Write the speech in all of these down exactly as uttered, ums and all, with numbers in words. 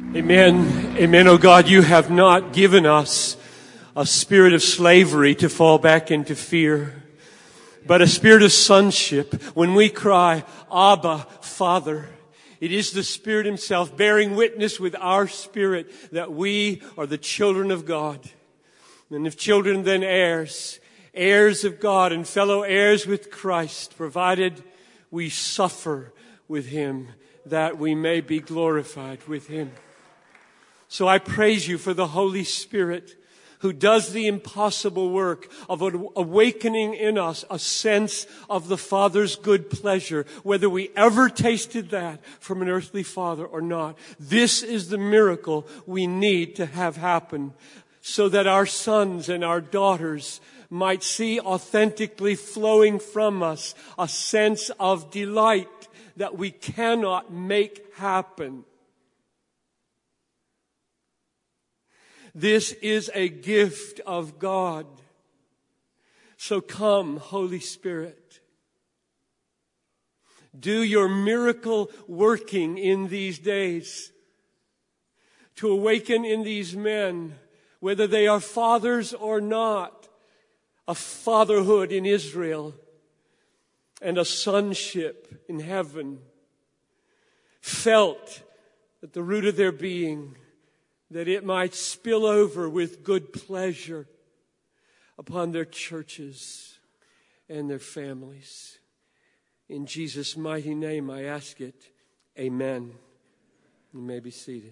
Amen. Amen. Oh God, you have not given us a spirit of slavery to fall back into fear, but a spirit of sonship. When we cry, Abba, Father, it is the Spirit Himself bearing witness with our spirit that we are the children of God. And if children, then heirs, heirs of God and fellow heirs with Christ, provided we suffer with Him, that we may be glorified with Him. So I praise you for the Holy Spirit who does the impossible work of awakening in us a sense of the Father's good pleasure, whether we ever tasted that from an earthly father or not. This is the miracle we need to have happen so that our sons and our daughters might see authentically flowing from us a sense of delight that we cannot make happen. This is a gift of God. So come, Holy Spirit. Do your miracle working in these days to awaken in these men, whether they are fathers or not, a fatherhood in Israel and a sonship in heaven, felt at the root of their being, that it might spill over with good pleasure upon their churches and their families. In Jesus' mighty name I ask it. Amen. You may be seated.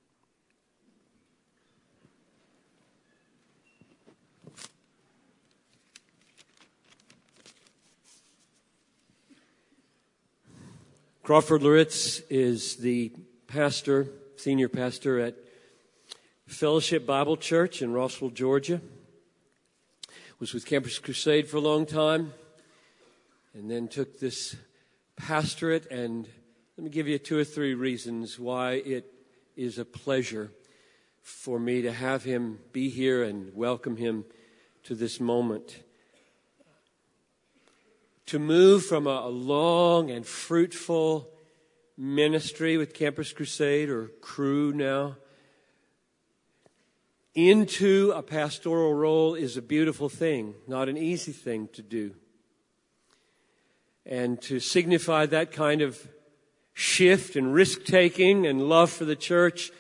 Crawford Loritz is the pastor, senior pastor at Fellowship Bible Church in Rossville, Georgia. Was with Campus Crusade for a long time, and then took this pastorate. And let me give you two or three reasons why it is a pleasure for me to have him be here and welcome him to this moment. To move from a long and fruitful ministry with Campus Crusade, or Cru now, into a pastoral role is a beautiful thing, not an easy thing to do. And to signify that kind of shift and risk-taking and love for the church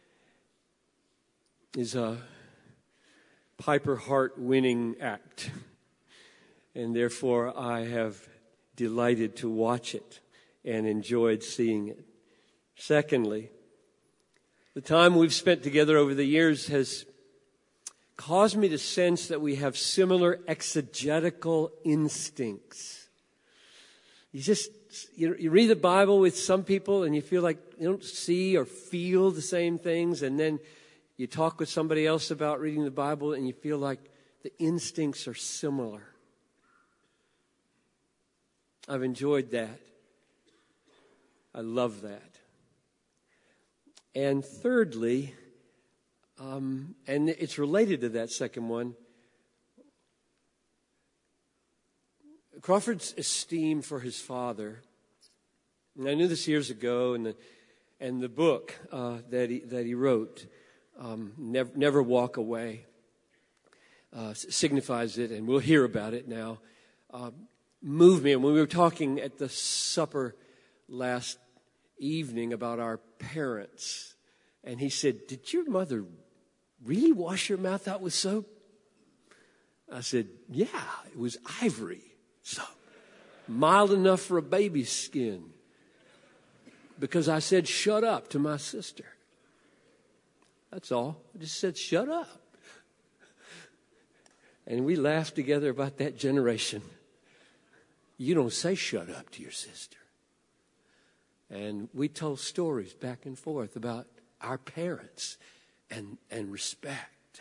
is a Piper heart-winning act. And therefore, I have delighted to watch it and enjoyed seeing it. Secondly, the time we've spent together over the years has caused me to sense that we have similar exegetical instincts. You just, you, you read the Bible with some people and you feel like you don't see or feel the same things, and then you talk with somebody else about reading the Bible and you feel like the instincts are similar. I've enjoyed that. I love that. And thirdly, um, and it's related to that second one, Crawford's esteem for his father. And I knew this years ago, and the and the book uh, that he that he wrote, um, Never Never Walk Away, uh, signifies it, and we'll hear about it now. Uh, moved me, and when we were talking at the supper last evening about our parents, and he said, "Did your mother really wash your mouth out with soap?" I said, "Yeah, it was ivory soap, mild enough for a baby's skin." Because I said, "Shut up" to my sister. That's all. I just said, "Shut up." And we laughed together about that generation. You don't say "shut up" to your sister. And we told stories back and forth about our parents and, and respect.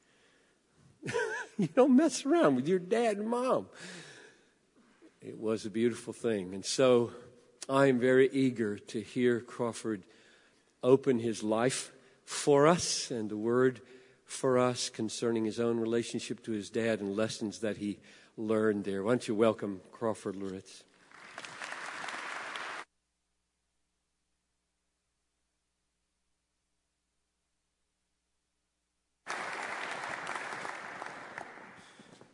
You don't mess around with your dad and mom. It was a beautiful thing. And so I am very eager to hear Crawford open his life for us and the word for us concerning his own relationship to his dad and lessons that he learned there. Why don't you welcome Crawford Loritz?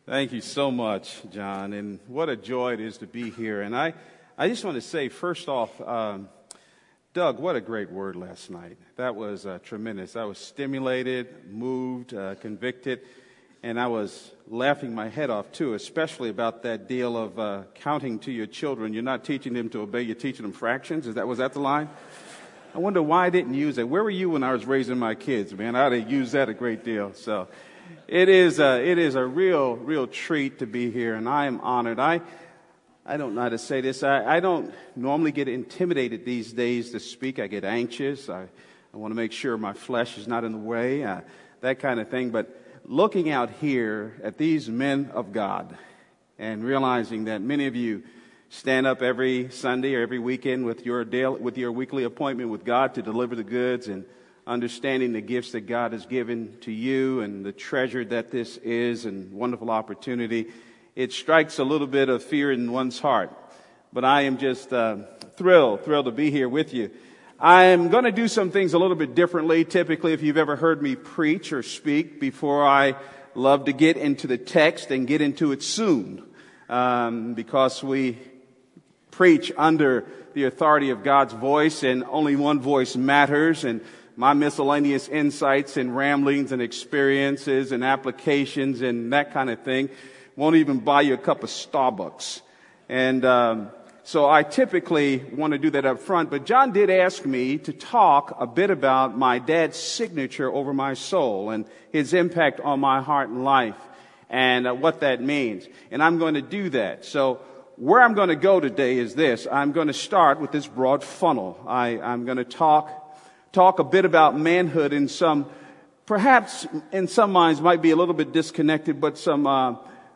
Thank you so much, John, and what a joy it is to be here. And I, I just want to say, first off, um, Doug, what a great word last night. That was uh, tremendous. I was stimulated, moved, uh, convicted, and I was laughing my head off, too, especially about that deal of uh, counting to your children. You're not teaching them to obey, you're teaching them fractions. Is that, was that the line? I wonder why I didn't use it. Where were you when I was raising my kids, man? I'd have used that a great deal. So it is a, it is a real, real treat to be here, and I am honored. I I don't know how to say this. I, I don't normally get intimidated these days to speak. I get anxious. I, I want to make sure my flesh is not in the way, uh, that kind of thing. But looking out here at these men of God and realizing that many of you stand up every Sunday or every weekend with your daily, with your weekly appointment with God to deliver the goods, and understanding the gifts that God has given to you and the treasure that this is and wonderful opportunity, it strikes a little bit of fear in one's heart. But I am just uh, thrilled, thrilled to be here with you. I am going to do some things a little bit differently. Typically, if you've ever heard me preach or speak before, I love to get into the text and get into it soon, um, because we preach under the authority of God's voice, and only one voice matters, and my miscellaneous insights and ramblings and experiences and applications and that kind of thing won't even buy you a cup of Starbucks. And um, so I typically want to do that up front, but John did ask me to talk a bit about my dad's signature over my soul and his impact on my heart and life, and uh, what that means. And I'm going to do that. So where I'm going to go today is this. I'm going to start with this broad funnel. I, I'm going to talk talk a bit about manhood in some, perhaps in some minds might be a little bit disconnected, but some uh,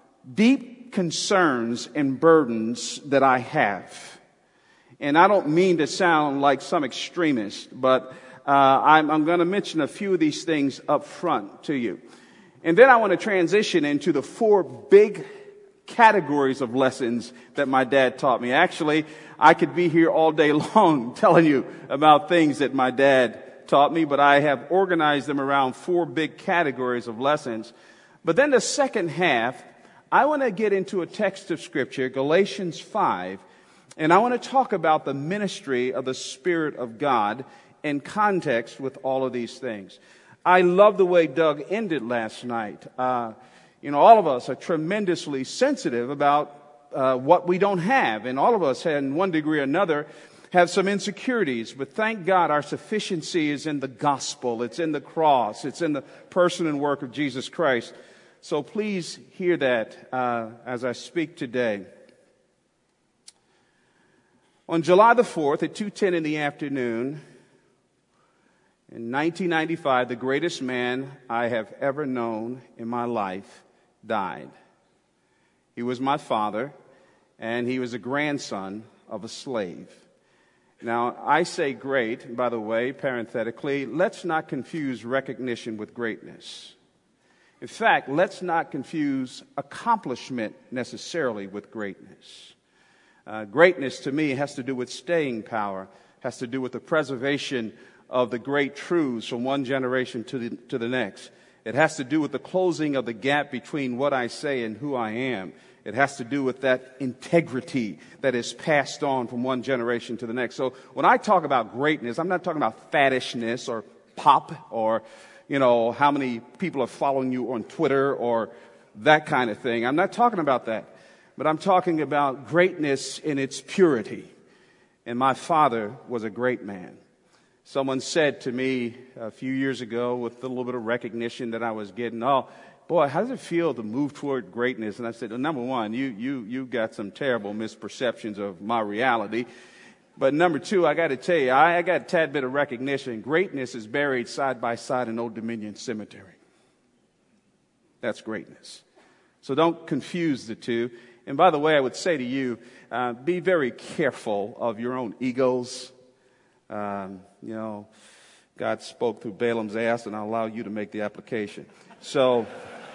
deep concerns and burdens that I have. And I don't mean to sound like some extremist, but uh, I'm, I'm going to mention a few of these things up front to you. And then I want to transition into the four big categories of lessons that my dad taught me. Actually, I could be here all day long telling you about things that my dad taught me, but I have organized them around four big categories of lessons. But then the second half, I want to get into a text of Scripture, Galatians five, and I want to talk about the ministry of the Spirit of God in context with all of these things. I love the way Doug ended last night. Uh, You know, all of us are tremendously sensitive about uh, what we don't have. And all of us, in one degree or another, have some insecurities. But thank God our sufficiency is in the gospel. It's in the cross. It's in the person and work of Jesus Christ. So please hear that uh, as I speak today. On July the fourth at two ten in the afternoon, in nineteen ninety-five, the greatest man I have ever known in my life died. He was my father, and he was a grandson of a slave. Now, I say great, by the way, parenthetically, let's not confuse recognition with greatness. In fact, let's not confuse accomplishment necessarily with greatness. Uh, greatness, to me, has to do with staying power, has to do with the preservation of the great truths from one generation to the, to the next. It has to do with the closing of the gap between what I say and who I am. It has to do with that integrity that is passed on from one generation to the next. So when I talk about greatness, I'm not talking about faddishness or pop or, you know, how many people are following you on Twitter or that kind of thing. I'm not talking about that. But I'm talking about greatness in its purity. And my father was a great man. Someone said to me a few years ago with a little bit of recognition that I was getting, oh, boy, how does it feel to move toward greatness? And I said, well, number one, you, you, you got some terrible misperceptions of my reality. But number two, I got to tell you, I, I got a tad bit of recognition. Greatness is buried side by side in Old Dominion Cemetery. That's greatness. So don't confuse the two. And by the way, I would say to you, uh, be very careful of your own egos. Um, you know, God spoke through Balaam's ass, and I'll allow you to make the application. So,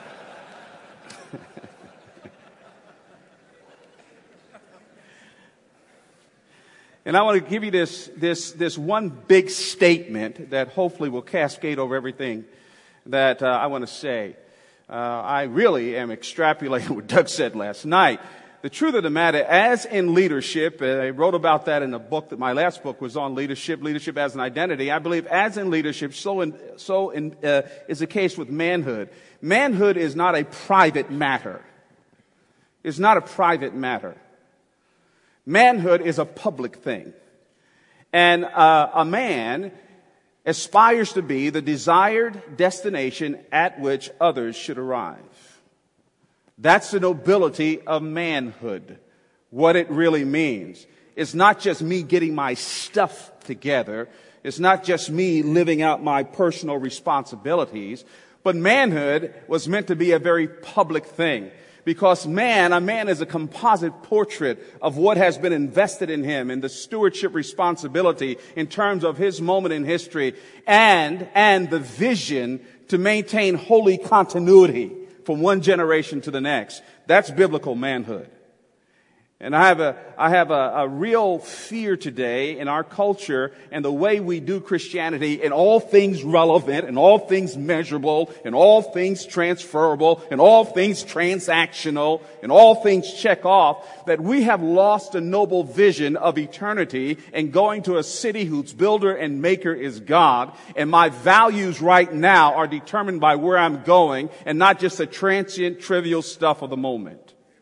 and I want to give you this, this, this one big statement that hopefully will cascade over everything that uh, I want to say. uh, I really am extrapolating what Doug said last night. The truth of the matter, as in leadership, I wrote about that in a book that my last book was on leadership, leadership as an identity. I believe as in leadership, so in, so in, uh, is the case with manhood. Manhood is not a private matter. It's not a private matter. Manhood is a public thing. And uh, a man aspires to be the desired destination at which others should arrive. That's the nobility of manhood, what it really means. It's not just me getting my stuff together. It's not just me living out my personal responsibilities. But manhood was meant to be a very public thing. Because man, a man is a composite portrait of what has been invested in him and the stewardship responsibility in terms of his moment in history and, and the vision to maintain holy continuity from one generation to the next. That's biblical manhood. And I have a, I have a, a real fear today in our culture and the way we do Christianity in all things relevant, in all things measurable, in all things transferable, in all things transactional, in all things check off, that we have lost a noble vision of eternity and going to a city whose builder and maker is God. And my values right now are determined by where I'm going and not just the transient, trivial stuff of the moment.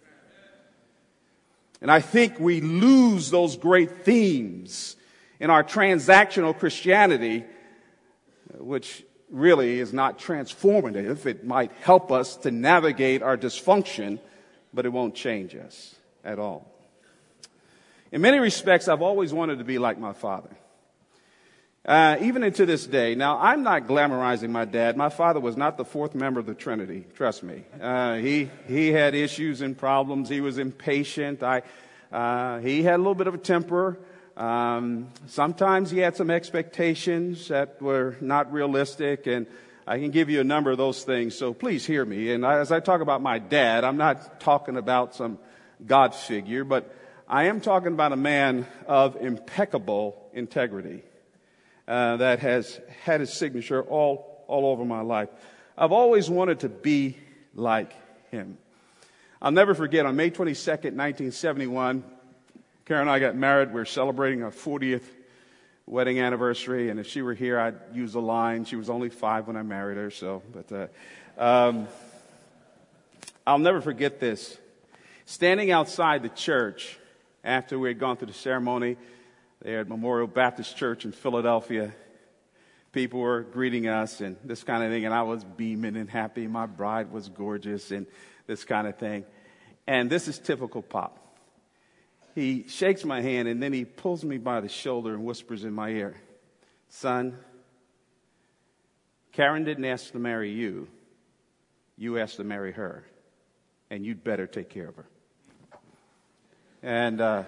And I think we lose those great themes in our transactional Christianity, which really is not transformative. It might help us to navigate our dysfunction, but it won't change us at all. In many respects, I've always wanted to be like my father. Uh, even into this day. Now, I'm not glamorizing my dad. My father was not the fourth member of the Trinity. Trust me. Uh, he, he had issues and problems. He was impatient. I, uh, he had a little bit of a temper. Um, sometimes he had some expectations that were not realistic, and I can give you a number of those things. So please hear me. And I, as I talk about my dad, I'm not talking about some God figure, but I am talking about a man of impeccable integrity. Uh, that has had his signature all, all over my life. I've always wanted to be like him. I'll never forget, on May twenty-second, nineteen seventy-one, Karen and I got married. We were celebrating our fortieth wedding anniversary, and if she were here, I'd use the line. She was only five when I married her, so, but, uh, um, I'll never forget this. Standing outside the church after we had gone through the ceremony, there at Memorial Baptist Church in Philadelphia, people were greeting us and this kind of thing, and I was beaming and happy. My bride was gorgeous and this kind of thing. And this is typical Pop. He shakes my hand and then he pulls me by the shoulder and whispers in my ear, "Son, Karen didn't ask to marry you. You asked to marry her, and you'd better take care of her." And uh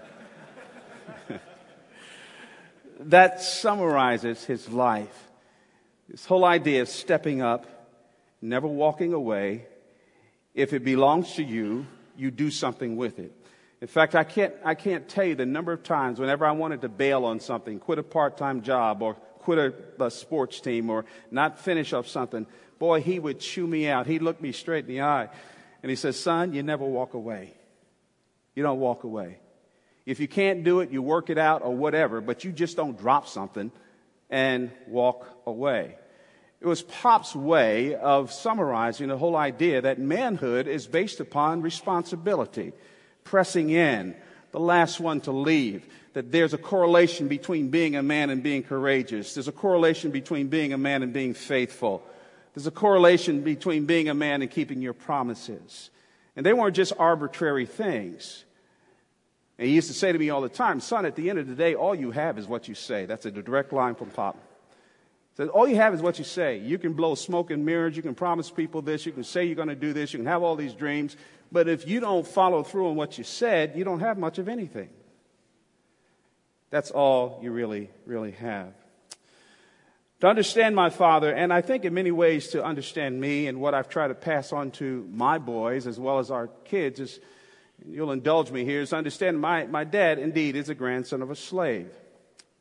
that summarizes his life. This whole idea of stepping up, never walking away. If it belongs to you, you do something with it. In fact, I can't, I can't tell you the number of times whenever I wanted to bail on something, quit a part-time job or quit a, a sports team or not finish up something, boy, he would chew me out. He'd look me straight in the eye and he says, "Son, you never walk away. You don't walk away. If you can't do it, you work it out or whatever, but you just don't drop something and walk away." It was Pop's way of summarizing the whole idea that manhood is based upon responsibility, pressing in, the last one to leave, that there's a correlation between being a man and being courageous. There's a correlation between being a man and being faithful. There's a correlation between being a man and keeping your promises. And they weren't just arbitrary things. And he used to say to me all the time, "Son, at the end of the day, all you have is what you say." That's a direct line from Pop. He said, all you have is what you say. You can blow smoke and mirrors. You can promise people this. You can say you're going to do this. You can have all these dreams. But if you don't follow through on what you said, you don't have much of anything. That's all you really, really have. To understand my father, and I think in many ways to understand me and what I've tried to pass on to my boys as well as our kids is, you'll indulge me here, is understand my, my dad indeed is a grandson of a slave.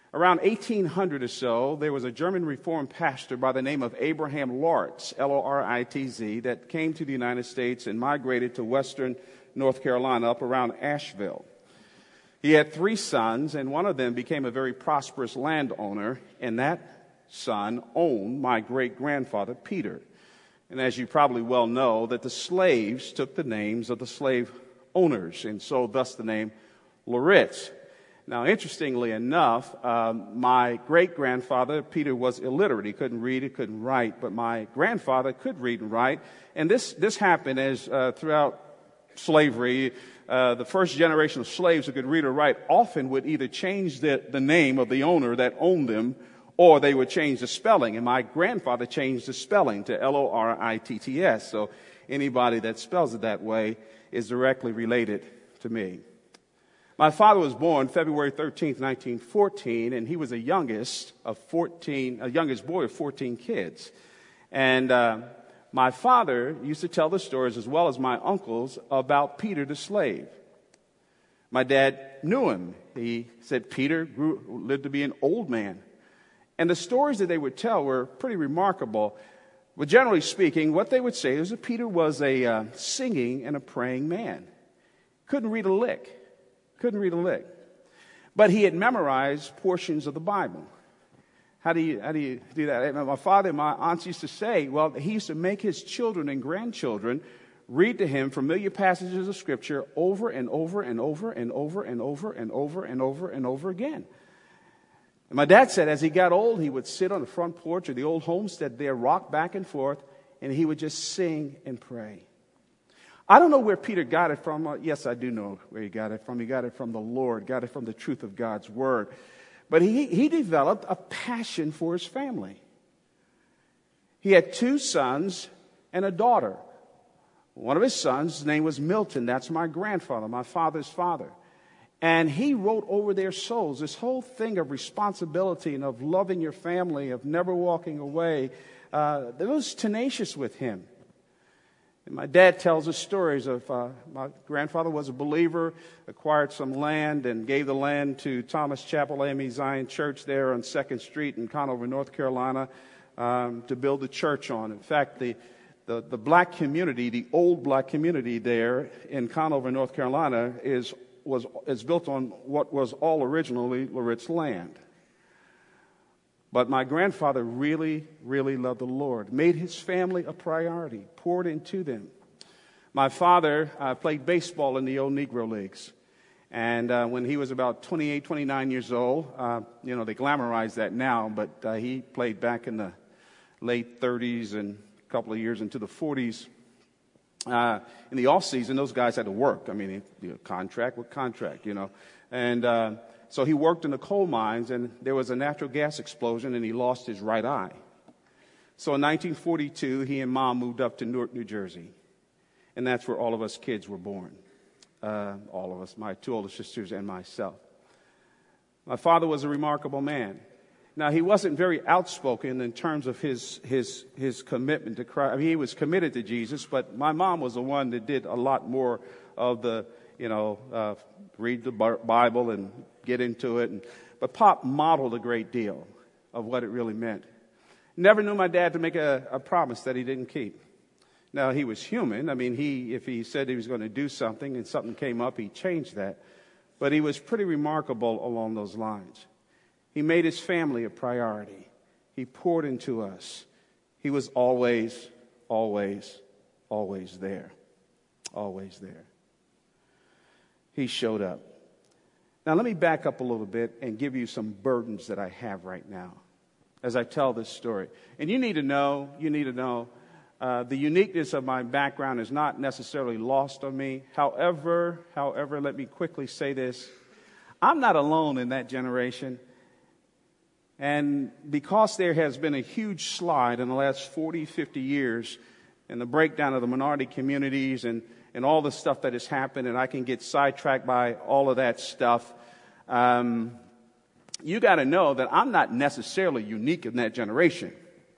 Around eighteen hundred or so, there was a German Reformed pastor by the name of Abraham Loritz, L O R I T Z, that came to the United States and migrated to western North Carolina up around Asheville. He had three sons, and one of them became a very prosperous landowner, and that son owned my great-grandfather, Peter. And as you probably well know, that the slaves took the names of the slave owners, and so thus the name Loritz. Now, interestingly enough, um, my great-grandfather, Peter, was illiterate. He couldn't read, he couldn't write, but my grandfather could read and write. And this, this happened as uh, throughout slavery, uh, the first generation of slaves who could read or write often would either change the, the name of the owner that owned them, or they would change the spelling. And my grandfather changed the spelling to L O R I T T S. So anybody that spells it that way is directly related to me. My father was born February thirteenth, nineteen fourteen, and he was the youngest of fourteen, a youngest boy of fourteen kids. And uh, my father used to tell the stories, as well as my uncles, about Peter the slave. My dad knew him. He said Peter grew, lived to be an old man. And the stories that they would tell were pretty remarkable. But generally speaking, what they would say is that Peter was a uh, singing and a praying man. Couldn't read a lick. Couldn't read a lick. But he had memorized portions of the Bible. How do you, how do you do that? My father and my aunts used to say, well, he used to make his children and grandchildren read to him familiar passages of Scripture over and over and over and over and over and over and over and over again. And my dad said as he got old, he would sit on the front porch of the old homestead there, rock back and forth, and he would just sing and pray. I don't know where Peter got it from. Uh, yes, I do know where he got it from. He got it from the Lord, got it from the truth of God's Word. But he, he developed a passion for his family. He had two sons and a daughter. One of his sons' name was Milton. That's my grandfather, my father's father. And he wrote over their souls this whole thing of responsibility and of loving your family, of never walking away. Uh, it was tenacious with him. And my dad tells us stories of uh, my grandfather was a believer, acquired some land and gave the land to Thomas Chapel A M E Zion Church there on second Street in Conover, North Carolina, um, to build a church on. In fact, the, the, the black community, the old black community there in Conover, North Carolina, is, was, is built on what was all originally Loritz land. But my grandfather really, really loved the Lord, made his family a priority, poured into them. My father uh, played baseball in the old Negro Leagues. And uh, when he was about twenty-eight, twenty-nine years old, uh, you know, they glamorize that now, but uh, he played back in the late thirties and a couple of years into the forties. Uh, in the off season, those guys had to work. I mean, you know, contract with contract, you know. And uh, so he worked in the coal mines, and there was a natural gas explosion, and he lost his right eye. So in nineteen forty-two, he and Mom moved up to Newark, New Jersey. And that's where all of us kids were born. Uh, all of us, my two older sisters and myself. My father was a remarkable man. Now, he wasn't very outspoken in terms of his his his commitment to Christ. I mean, he was committed to Jesus, but my mom was the one that did a lot more of the, you know, uh, read the Bible and get into it. And, but Pop modeled a great deal of what it really meant. Never knew my dad to make a, a promise that he didn't keep. Now, he was human. I mean, he if he said he was going to do something and something came up, he changed that. But he was pretty remarkable along those lines. He made his family a priority. He poured into us. He was always, always, always there. Always there. He showed up. Now, let me back up a little bit and give you some burdens that I have right now as I tell this story. And you need to know, you need to know, uh, the uniqueness of my background is not necessarily lost on me. However, however, let me quickly say this. I'm not alone in that generation. And because there has been a huge slide in the last forty, fifty years in the breakdown of the minority communities and, and all the stuff that has happened, and I can get sidetracked by all of that stuff, um, you got to know that I'm not necessarily unique in that generation.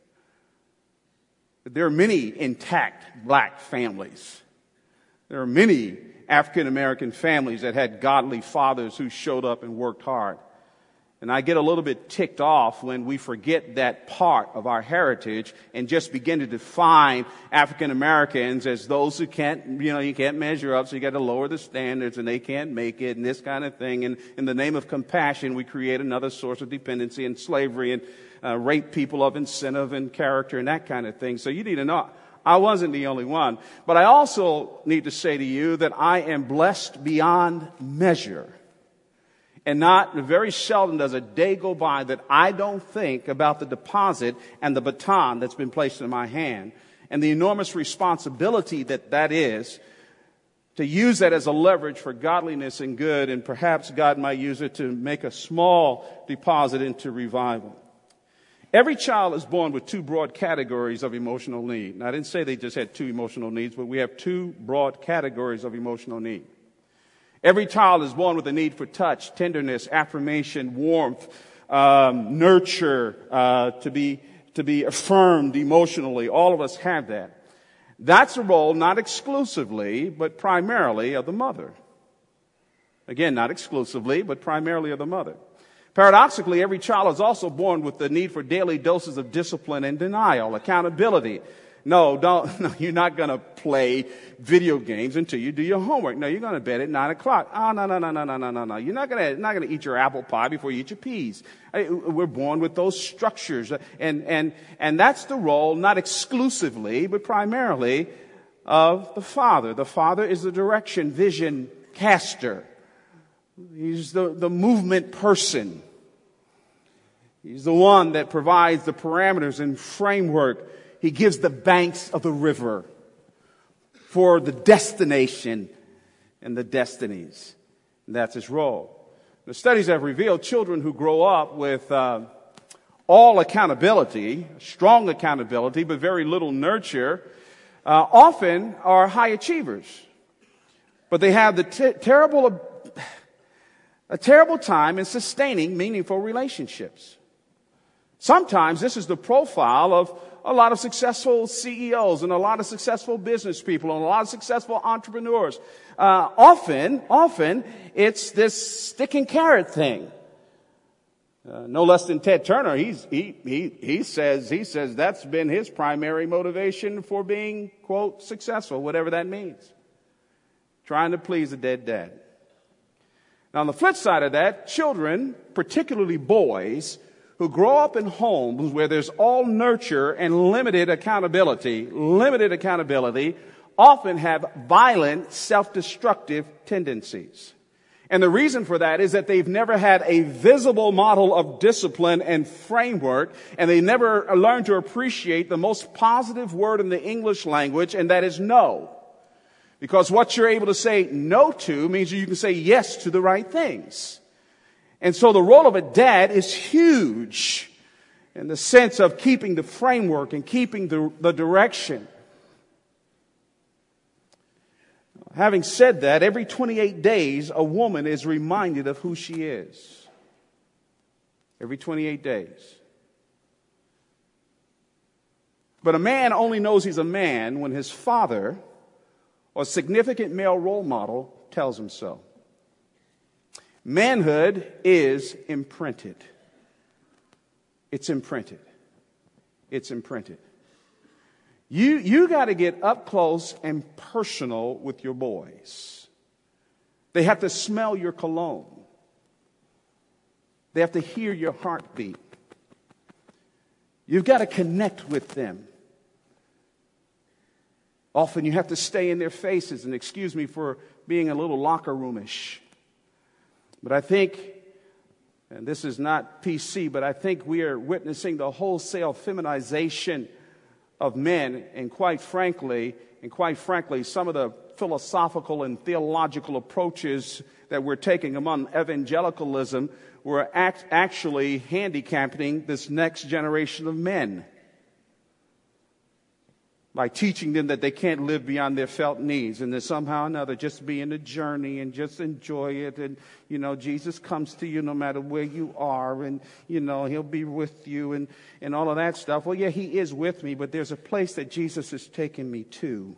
There are many intact black families. There are many African American families that had godly fathers who showed up and worked hard. And I get a little bit ticked off when we forget that part of our heritage and just begin to define African Americans as those who can't, you know, you can't measure up, so you got to lower the standards and they can't make it and this kind of thing. And in the name of compassion, we create another source of dependency and slavery and uh, rape people of incentive and character and that kind of thing. So you need to know, I wasn't the only one. But I also need to say to you that I am blessed beyond measure. And not very seldom does a day go by that I don't think about the deposit and the baton that's been placed in my hand and the enormous responsibility that that is to use that as a leverage for godliness and good, and perhaps God might use it to make a small deposit into revival. Every child is born with two broad categories of emotional need. Now, I didn't say they just had two emotional needs, but we have two broad categories of emotional need. Every child is born with a need for touch, tenderness, affirmation, warmth, um, nurture, uh, to be to be affirmed emotionally. All of us have that. That's a role not exclusively, but primarily of the mother. Again, not exclusively, but primarily of the mother. Paradoxically, every child is also born with the need for daily doses of discipline and denial, accountability. No, don't, no, you're not going to play video games until you do your homework. No, you're going to bed at nine o'clock. Oh, no, no, no, no, no, no, no, no. You're not going to, not going to eat your apple pie before you eat your peas. We're born with those structures. And, and, and that's the role, not exclusively, but primarily of the father. The father is the direction, vision caster. He's the, the movement person. He's the one that provides the parameters and framework. He gives the banks of the river for the destination and the destinies. And that's his role. The studies have revealed children who grow up with uh, all accountability, strong accountability, but very little nurture, uh, often are high achievers. But they have the t- terrible, a terrible time in sustaining meaningful relationships. Sometimes this is the profile of a lot of successful C E Os and a lot of successful business people and a lot of successful entrepreneurs. Uh, often, often, it's this stick and carrot thing. Uh, no less than Ted Turner, he's, he, he, he says, he says that's been his primary motivation for being, quote, successful, whatever that means. Trying to please a dead dad. Now, on the flip side of that, children, particularly boys, who grow up in homes where there's all nurture and limited accountability, limited accountability, often have violent, self-destructive tendencies. And the reason for that is that they've never had a visible model of discipline and framework, and they never learned to appreciate the most positive word in the English language, and that is no. Because what you're able to say no to means you can say yes to the right things. And so the role of a dad is huge in the sense of keeping the framework and keeping the, the direction. Having said that, every twenty-eight days, a woman is reminded of who she is. Every twenty-eight days. But a man only knows he's a man when his father or significant male role model tells him so. Manhood is imprinted. It's imprinted. It's imprinted. You, you got to get up close and personal with your boys. They have to smell your cologne. They have to hear your heartbeat. You've got to connect with them. Often you have to stay in their faces, and excuse me for being a little locker roomish. But I think, and this is not P C, but I think we are witnessing the wholesale feminization of men, and quite frankly, and quite frankly, some of the philosophical and theological approaches that we're taking among evangelicalism were act, actually handicapping this next generation of men by teaching them that they can't live beyond their felt needs, and that somehow or another just be in the journey and just enjoy it. And, you know, Jesus comes to you no matter where you are, and, you know, he'll be with you and, and all of that stuff. Well, yeah, he is with me, but there's a place that Jesus is taking me to.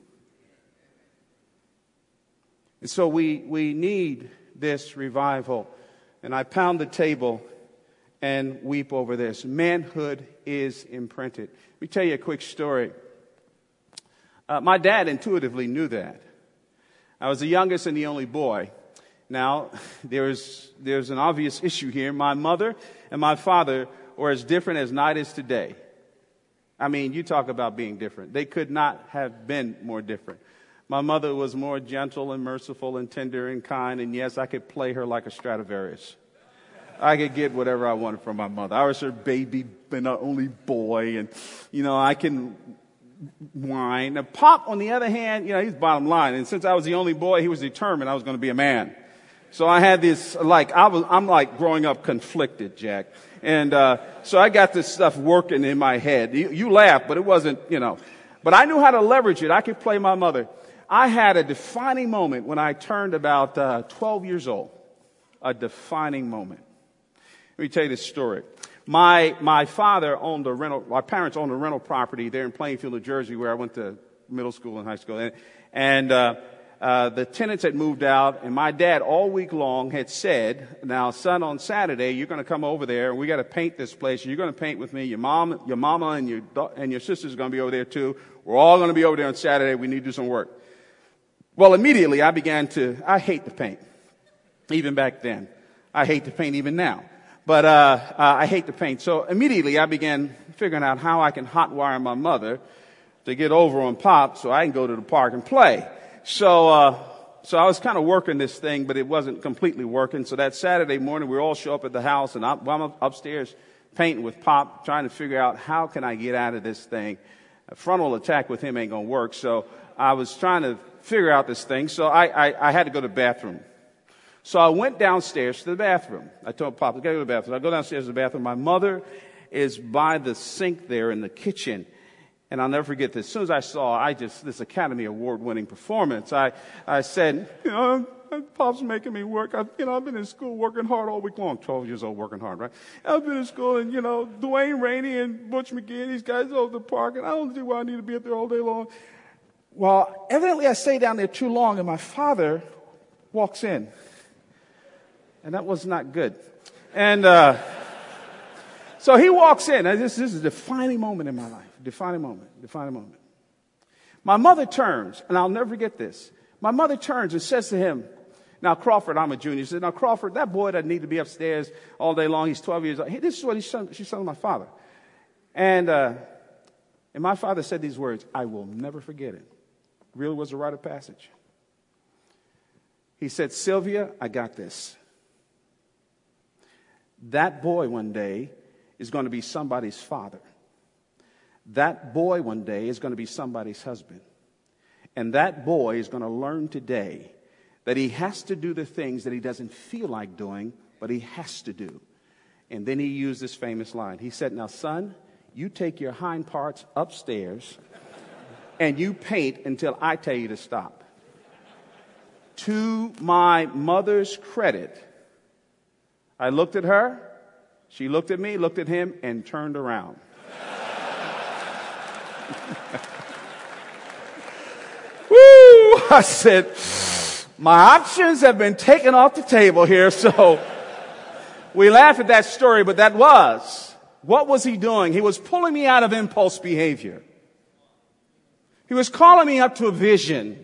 And so we, we need this revival. And I pound the table and weep over this. Manhood is imprinted. Let me tell you a quick story. Uh, my dad intuitively knew that. I was the youngest and the only boy. Now, there's there's an obvious issue here. My mother and my father were as different as night is today. I mean, you talk about being different. They could not have been more different. My mother was more gentle and merciful and tender and kind, and yes, I could play her like a Stradivarius. I could get whatever I wanted from my mother. I was her baby and the only boy, and, you know, I can whine. Now, Pop, on the other hand, you know, he's bottom line. And since I was the only boy, he was determined I was going to be a man. So I had this, like, I was, I'm like growing up conflicted, Jack. And, uh, so I got this stuff working in my head. You, you laugh, but it wasn't, you know, but I knew how to leverage it. I could play my mother. I had a defining moment when I turned about, uh, twelve years old. A defining moment. Let me tell you this story. My, my father owned a rental, my parents owned a rental property there in Plainfield, New Jersey, where I went to middle school and high school. And, and, uh, Uh, the tenants had moved out, and my dad all week long had said, now, son, on Saturday, you're going to come over there, and we got to paint this place. You're going to paint with me. Your mom, your mama, and your, and your sister's going to be over there, too. We're all going to be over there on Saturday. We need to do some work. Well, immediately, I began to, I hate to paint. Even back then. I hate to paint even now. But uh, uh I hate to paint. So immediately, I began figuring out how I can hotwire my mother to get over on Pop so I can go to the park and play. So, uh, so I was kind of working this thing, but it wasn't completely working. So that Saturday morning, we all show up at the house, and I'm, I'm upstairs painting with Pop, trying to figure out how can I get out of this thing. A frontal attack with him ain't going to work. So I was trying to figure out this thing. So I, I, I had to go to the bathroom. So I went downstairs to the bathroom. I told Pop, I got to go to the bathroom. I go downstairs to the bathroom. My mother is by the sink there in the kitchen. And I'll never forget this. As soon as I saw I just this Academy Award-winning performance, I, I said, you know, Pop's making me work. I, you know, I've been in school working hard all week long. twelve years old working hard, right? I've been in school, and, you know, Dwayne Rainey and Butch McGee, these guys over the park, and I don't see why I need to be up there all day long. Well, evidently I stayed down there too long, and my father walks in. And that was not good. And uh, so he walks in. And this, this is a defining moment in my life. Defining moment, defining moment. My mother turns, and I'll never forget this. My mother turns and says to him, now, Crawford, I'm a junior. She said, now, Crawford, that boy doesn't need to be upstairs all day long. He's twelve years old. Hey, this is what he's son, she's telling my father. And, uh, and my father said these words, I will never forget it. Really was a rite of passage. He said, Sylvia, I got this. That boy one day is going to be somebody's father. That boy one day is going to be somebody's husband. And that boy is going to learn today that he has to do the things that he doesn't feel like doing, but he has to do. And then he used this famous line. He said, now, son, you take your hind parts upstairs and you paint until I tell you to stop. To my mother's credit, I looked at her, she looked at me, looked at him, and turned around. Woo! I said, my options have been taken off the table here. So we laugh at that story, but that was, what was he doing? He was pulling me out of impulse behavior. He was calling me up to a vision.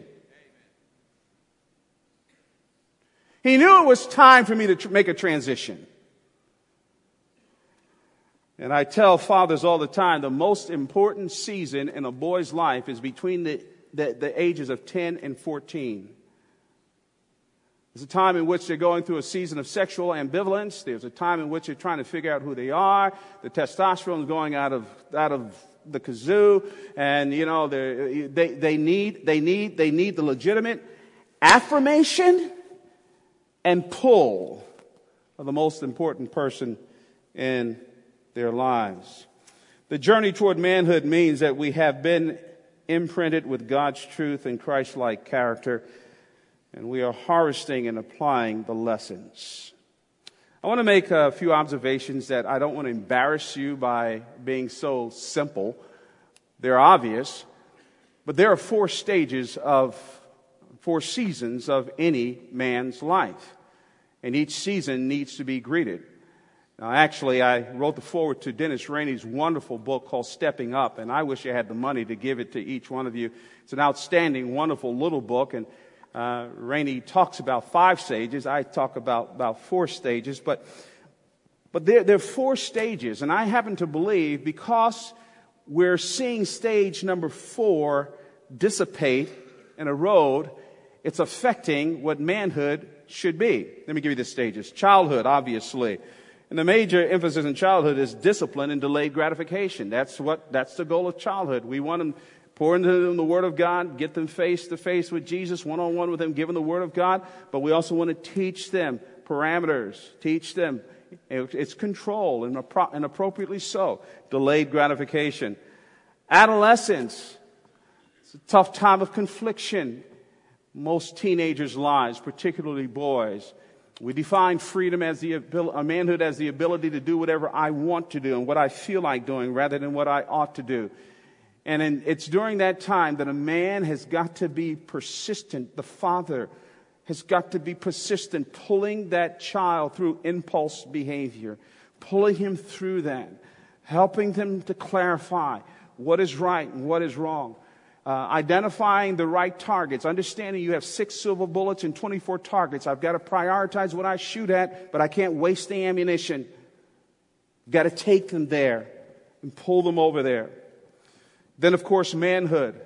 He knew it was time for me to tr- make a transition. And I tell fathers all the time, the most important season in a boy's life is between the, the, the ages of ten and fourteen. There's a time in which they're going through a season of sexual ambivalence. There's a time in which they're trying to figure out who they are. The testosterone is going out of out of the kazoo, and you know they they need they need they need the legitimate affirmation and pull of the most important person in their lives. The journey toward manhood means that we have been imprinted with God's truth and Christ-like character, and we are harvesting and applying the lessons. I want to make a few observations that I don't want to embarrass you by being so simple. They're obvious, but there are four stages of, four seasons of any man's life, and each season needs to be greeted. Now, actually, I wrote the foreword to Dennis Rainey's wonderful book called Stepping Up, and I wish I had the money to give it to each one of you. It's an outstanding, wonderful little book, and uh, Rainey talks about five stages. I talk about, about four stages, but but there, there are four stages, and I happen to believe because we're seeing stage number four dissipate and erode, it's affecting what manhood should be. Let me give you the stages. Childhood, obviously. And the major emphasis in childhood is discipline and delayed gratification. That's what, that's the goal of childhood. We want them, pour into them the Word of God, get them face to face with Jesus, one-on-one with Him, give them the Word of God. But we also want to teach them parameters, teach them. It's control, and, appro- and appropriately so. Delayed gratification. Adolescence. It's a tough time of confliction. Most teenagers' lives, particularly boys. We define freedom as the abil- manhood as the ability to do whatever I want to do and what I feel like doing rather than what I ought to do. And in, it's during that time that a man has got to be persistent. The father has got to be persistent, pulling that child through impulse behavior, pulling him through that, helping them to clarify what is right and what is wrong. Uh, identifying the right targets, understanding you have six silver bullets and twenty-four targets. I've got to prioritize what I shoot at, but I can't waste the ammunition. I've got to take them there and pull them over there. Then, of course, manhood.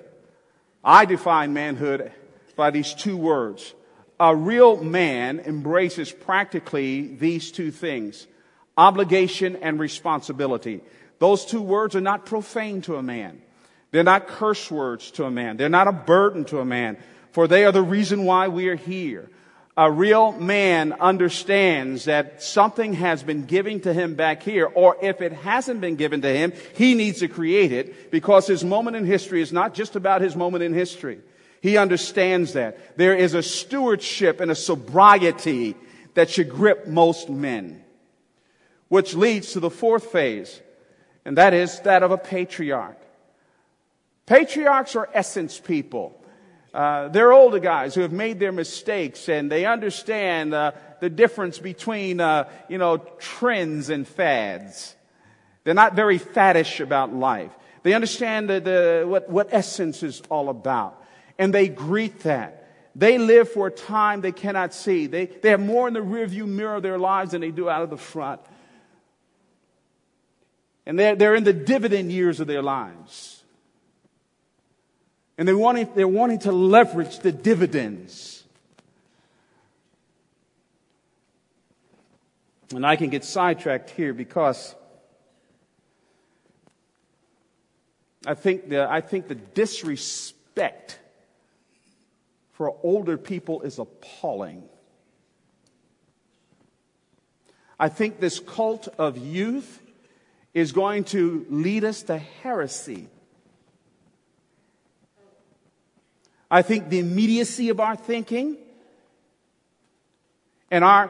I define manhood by these two words. A real man embraces practically these two things, obligation and responsibility. Those two words are not profane to a man. They're not curse words to a man. They're not a burden to a man, for they are the reason why we are here. A real man understands that something has been given to him back here, or if it hasn't been given to him, he needs to create it, because his moment in history is not just about his moment in history. He understands that. There is a stewardship and a sobriety that should grip most men, which leads to the fourth phase, and that is that of a patriarch. Patriarchs are essence people. Uh, they're older guys who have made their mistakes, and they understand uh, the difference between, uh, you know, trends and fads. They're not very faddish about life. They understand the, the, what, what essence is all about, and they greet that. They live for a time they cannot see. They, they have more in the rearview mirror of their lives than they do out of the front. And they're, they're in the dividend years of their lives. And they're wanting, they're wanting to leverage the dividends. And I can get sidetracked here because I think the, I think the disrespect for older people is appalling. I think this cult of youth is going to lead us to heresy. I think the immediacy of our thinking and our,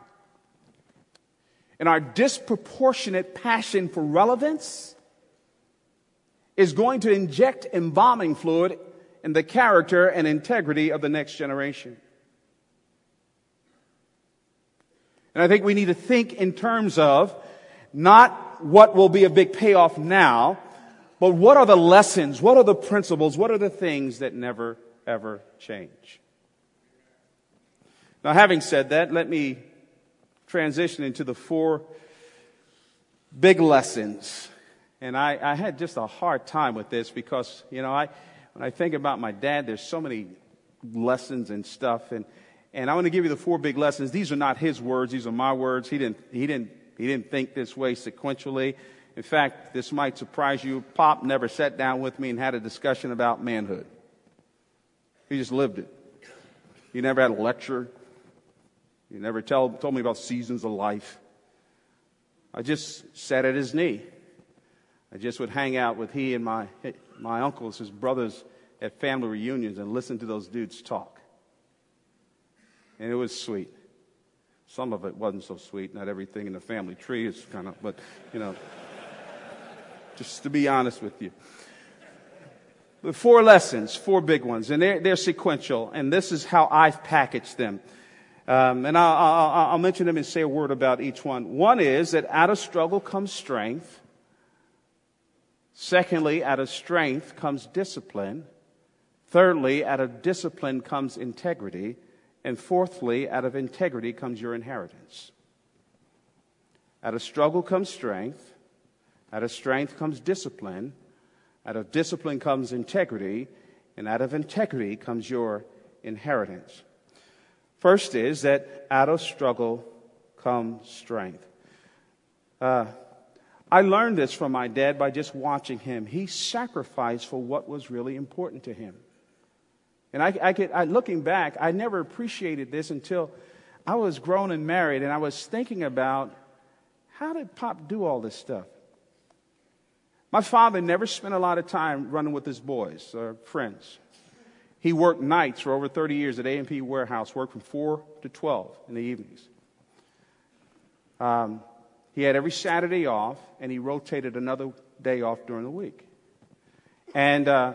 and our disproportionate passion for relevance is going to inject embalming fluid in the character and integrity of the next generation. And I think we need to think in terms of not what will be a big payoff now, but what are the lessons, what are the principles, what are the things that never ever change. Now, having said that, let me transition into the four big lessons. And I, I had just a hard time with this because, you know, I when I think about my dad, there's so many lessons and stuff. And, and I want to give you the four big lessons. These are not his words. These are my words. He didn't, he didn't, he didn't think this way sequentially. In fact, this might surprise you. Pop never sat down with me and had a discussion about manhood. He just lived it. He never had a lecture. He never tell, told me about seasons of life. I just sat at his knee. I just would hang out with he and my my uncles, his brothers, at family reunions and listen to those dudes talk. And it was sweet. Some of it wasn't so sweet. Not everything in the family tree is kind of, but, you know, just to be honest with you. The four lessons, four big ones, and they're, they're sequential, and this is how I've packaged them. Um, and I'll, I'll, I'll mention them and say a word about each one. One is that out of struggle comes strength. Secondly, out of strength comes discipline. Thirdly, out of discipline comes integrity. And fourthly, out of integrity comes your inheritance. Out of struggle comes strength. Out of strength comes discipline. Out of discipline comes integrity. And out of integrity comes your inheritance. First is that out of struggle comes strength. Uh, I learned this from my dad by just watching him. He sacrificed for what was really important to him. And I, I could, I, looking back, I never appreciated this until I was grown and married, and I was thinking about, how did Pop do all this stuff? My father never spent a lot of time running with his boys or friends. He worked nights for over thirty years at A and P Warehouse, worked from four to twelve in the evenings. Um, he had every Saturday off, and he rotated another day off during the week. And uh,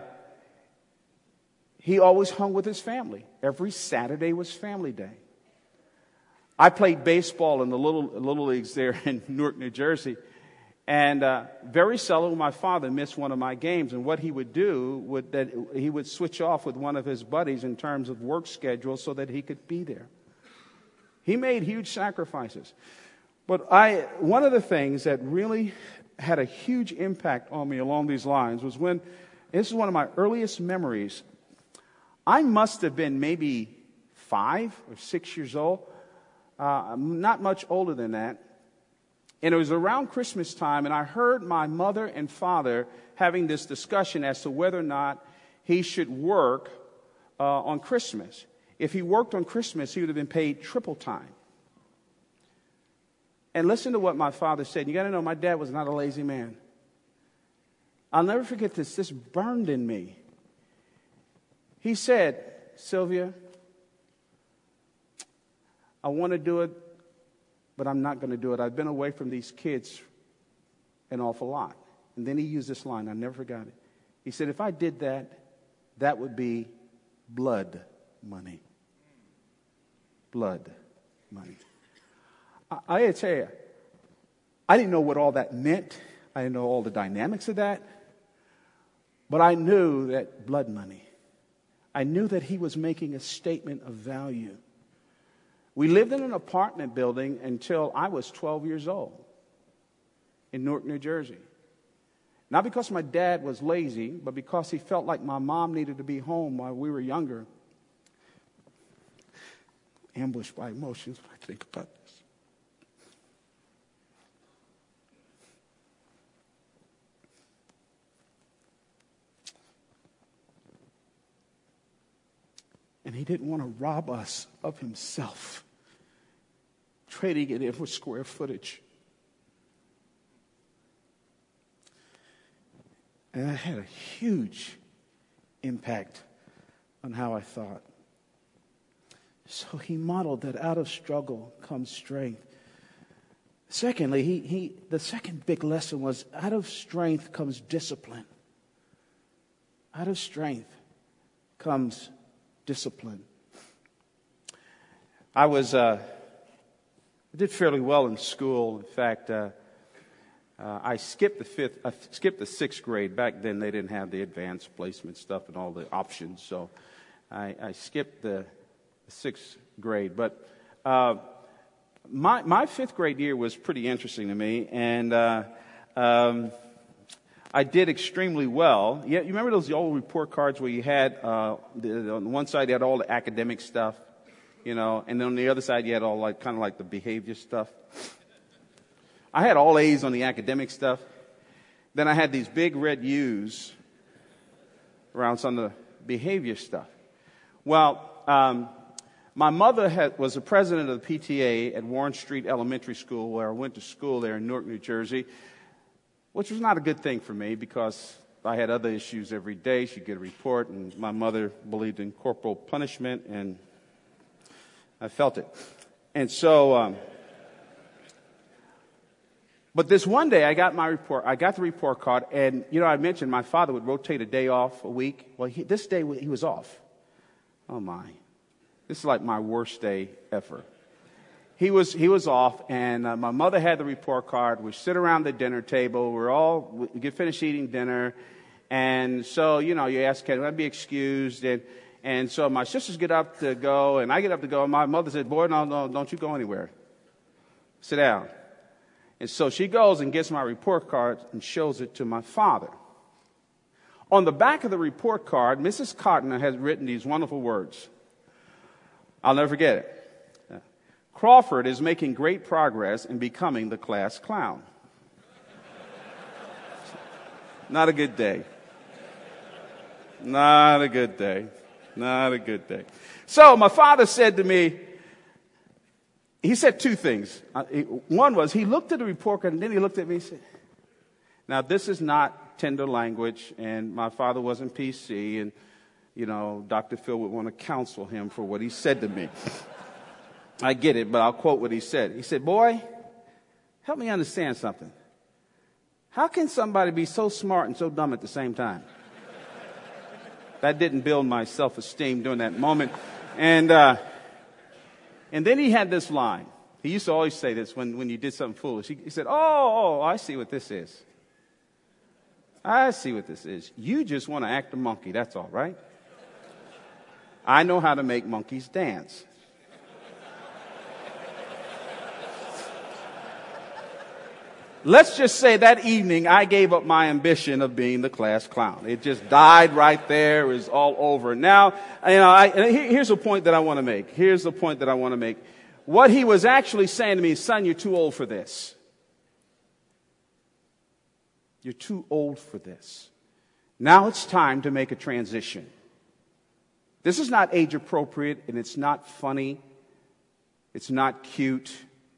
he always hung with his family. Every Saturday was family day. I played baseball in the little, little leagues there in Newark, New Jersey. And uh, very seldom would my father miss one of my games. And what he would do would that he would switch off with one of his buddies in terms of work schedule so that he could be there. He made huge sacrifices. But I, one of the things that really had a huge impact on me along these lines was when, this is one of my earliest memories. I must have been maybe five or six years old. Uh, I'm not much older than that. And it was around Christmas time, and I heard my mother and father having this discussion as to whether or not he should work uh, on Christmas. If he worked on Christmas, he would have been paid triple time. And listen to what my father said. You got to know, my dad was not a lazy man. I'll never forget this. This burned in me. He said, Sylvia, I want to do it, but I'm not going to do it. I've been away from these kids an awful lot. And then he used this line. I never forgot it. He said, if I did that, that would be blood money. Blood money. I, I gotta tell you, I didn't know what all that meant. I didn't know all the dynamics of that. But I knew that blood money. I knew that he was making a statement of value. We lived in an apartment building until I was twelve years old in Newark, New Jersey. Not because my dad was lazy, but because he felt like my mom needed to be home while we were younger. Ambushed by emotions when I think about this. And he didn't want to rob us of himself, trading it in for square footage. And that had a huge impact on how I thought. So he modeled that out of struggle comes strength. Secondly, he, he the second big lesson was out of strength comes discipline. Out of strength comes discipline. I was, uh, I did fairly well in school. In fact, uh, uh, I skipped the fifth, I skipped the sixth grade. Back then, they didn't have the advanced placement stuff and all the options, so I, I skipped the, the sixth grade. But uh, my my fifth grade year was pretty interesting to me, and uh, um, I did extremely well. Yeah, you remember those old report cards where you had, uh, the, on one side you had all the academic stuff, you know, and then on the other side you had all like kind of like the behavior stuff. I had all A's on the academic stuff. Then I had these big red U's around some of the behavior stuff. Well, um, my mother had, was the president of the P T A at Warren Street Elementary School, where I went to school there in Newark, New Jersey, which was not a good thing for me because I had other issues every day. She'd get a report, and my mother believed in corporal punishment, and I felt it. And so, um, but this one day I got my report, I got the report card, and, you know, I mentioned my father would rotate a day off a week. Well, he, this day he was off. Oh, my. This is like my worst day ever. He was he was off, and uh, my mother had the report card. We sit around the dinner table. We're all we get finished eating dinner, and so you know you ask, can I be excused? And and so my sisters get up to go, and I get up to go. And my mother said, "Boy, no, no, don't you go anywhere. Sit down." And so she goes and gets my report card and shows it to my father. On the back of the report card, Missus Cotton has written these wonderful words. I'll never forget it. Crawford is making great progress in becoming the class clown. Not a good day. Not a good day. Not a good day. So my father said to me, he said two things. One was he looked at the report card and then he looked at me and said, now this is not tender language, and my father wasn't P C, and, you know, Doctor Phil would want to counsel him for what he said to me. I get it, but I'll quote what he said. He said, boy, help me understand something. How can somebody be so smart and so dumb at the same time? That didn't build my self-esteem during that moment. And uh, and then he had this line. He used to always say this when, when you did something foolish. He, he said, oh, oh, I see what this is. I see what this is. You just want to act a monkey, that's all, right? I know how to make monkeys dance. Let's just say that evening I gave up my ambition of being the class clown. It just died right there. It was all over. Now, you know, I, here's a point that I want to make. Here's the point that I want to make. What he was actually saying to me, son, you're too old for this. You're too old for this. Now it's time to make a transition. This is not age appropriate, and it's not funny. It's not cute.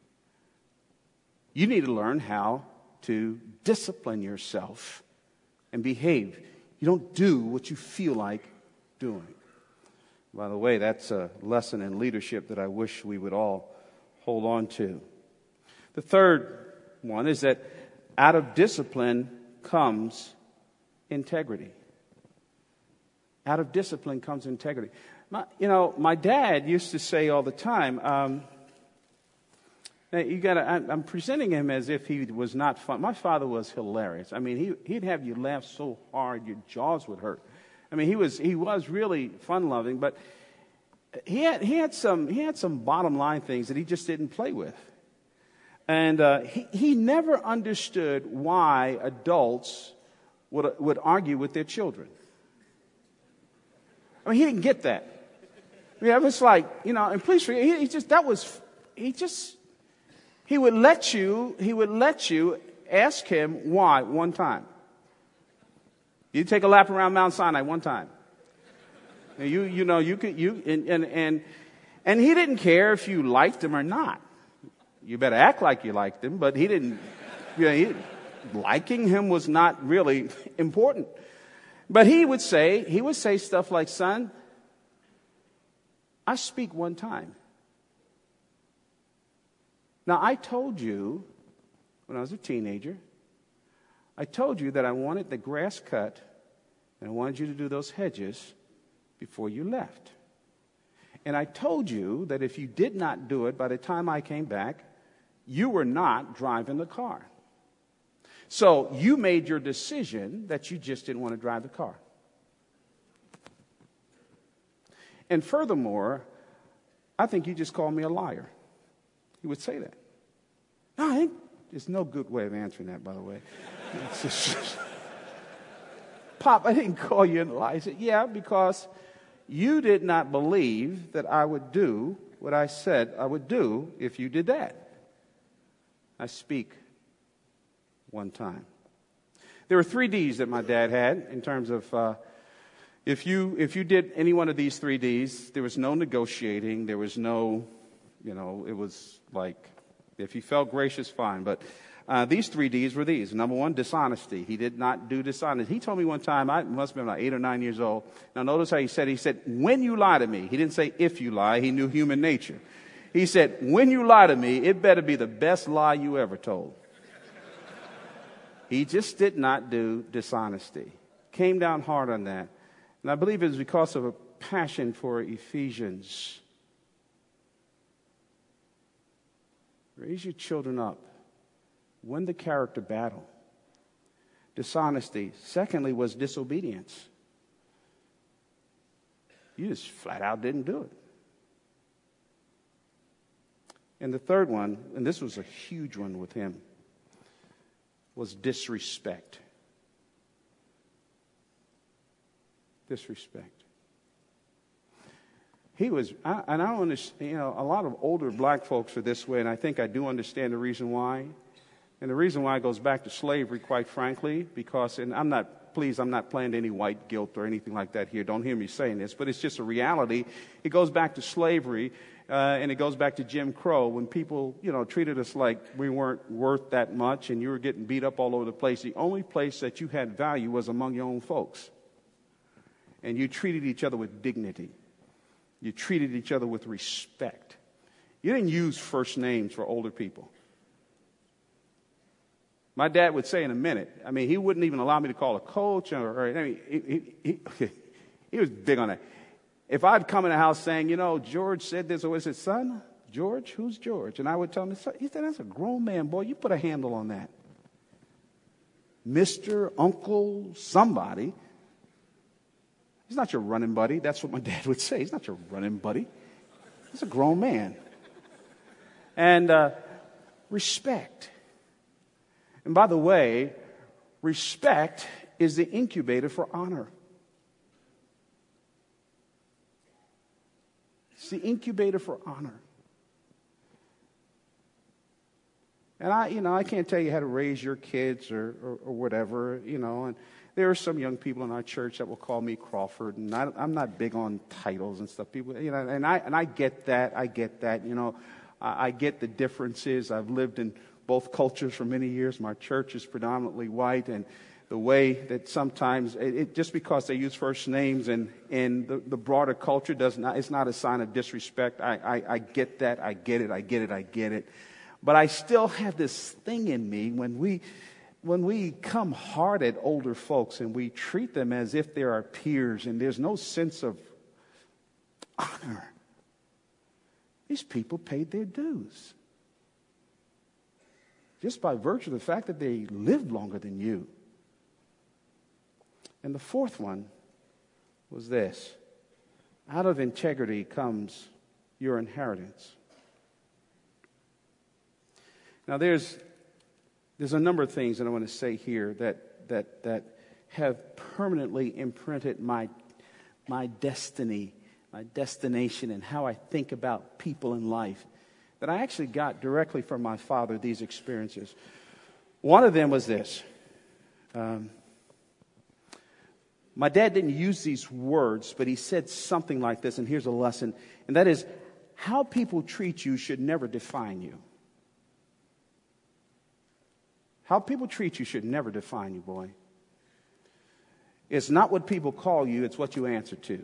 You need to learn how to discipline yourself and behave. You don't do what you feel like doing. By the way, that's a lesson in leadership that I wish we would all hold on to. The third one is that out of discipline comes integrity. Out of discipline comes integrity. My, you know, my dad used to say all the time, um, Now, you gotta, I'm presenting him as if he was not fun. My father was hilarious. I mean, he, he'd have you laugh so hard your jaws would hurt. I mean, he was, he was really fun-loving, but he had, he had some, he had some bottom-line things that he just didn't play with. And uh, he, he never understood why adults would, would argue with their children. I mean, he didn't get that. I mean, it was like, you know, and please forget, he, he just, that was, he just, He would let you, he would let you ask him why one time. You take a lap around Mount Sinai one time. You, you know, you could, you, and, and, and, and he didn't care if you liked him or not. You better act like you liked him, but he didn't, you know, he, liking him was not really important. But he would say, he would say stuff like, son, I speak one time. Now, I told you, when I was a teenager, I told you that I wanted the grass cut and I wanted you to do those hedges before you left. And I told you that if you did not do it by the time I came back, you were not driving the car. So you made your decision that you just didn't want to drive the car. And furthermore, I think you just called me a liar. He would say that. No, I think there's no good way of answering that, by the way. Just, Pop, I didn't call you a liar. He said, yeah, because you did not believe that I would do what I said I would do if you did that. I speak one time. There were three D's that my dad had in terms of uh, if you if you did any one of these three D's, there was no negotiating. There was no, you know, it was like if he felt gracious, fine. But uh, these three D's were these. Number one, dishonesty. He did not do dishonesty. He told me one time, I must have been like eight or nine years old. Now notice how he said, he said, when you lie to me. He didn't say if you lie. He knew human nature. He said, when you lie to me, it better be the best lie you ever told. He just did not do dishonesty. Came down hard on that. And I believe it was because of a passion for Ephesians Raise your children up. Win the character battle. Dishonesty. Secondly, was disobedience. You just flat out didn't do it. And the third one, and this was a huge one with him, was disrespect. Disrespect. He was, I, and I don't understand, you know, a lot of older black folks are this way, and I think I do understand the reason why. And the reason why goes back to slavery, quite frankly, because, and I'm not, please, I'm not playing any white guilt or anything like that here. Don't hear me saying this, but it's just a reality. It goes back to slavery, uh, and it goes back to Jim Crow, when people, you know, treated us like we weren't worth that much, and you were getting beat up all over the place. The only place that you had value was among your own folks. And you treated each other with dignity. You treated each other with respect. You didn't use first names for older people. My dad would say in a minute, I mean, he wouldn't even allow me to call a coach, or, or I mean, he, he, he, he was big on that. If I'd come in the house saying, you know, George said this, or was it son? George? Who's George? And I would tell him, he said, that's a grown man, boy. You put a handle on that. Mister, uncle, somebody. He's not your running buddy. That's what my dad would say. He's not your running buddy. He's a grown man. And uh, respect. And by the way, respect is the incubator for honor. It's the incubator for honor. And I, you know, I can't tell you how to raise your kids or, or, or whatever, you know, and there are some young people in our church that will call me Crawford, and I, I'm not big on titles and stuff. People, you know, and I and I get that. I get that. You know, I, I get the differences. I've lived in both cultures for many years. My church is predominantly white, and the way that sometimes it, it just because they use first names and in the, the broader culture does not, it's not a sign of disrespect. I, I I get that. I get it. I get it. I get it. But I still have this thing in me when we. When we come hard at older folks and we treat them as if they're our peers and there's no sense of honor, these people paid their dues. Just by virtue of the fact that they lived longer than you. And the fourth one was this. Out of integrity comes your inheritance. Now there's There's a number of things that I want to say here that that that have permanently imprinted my my destiny, my destination, and how I think about people in life that I actually got directly from my father, these experiences. One of them was this. Um, my dad didn't use these words, but he said something like this, and here's a lesson, and that is, how people treat you should never define you. How people treat you should never define you, boy. It's not what people call you, it's what you answer to.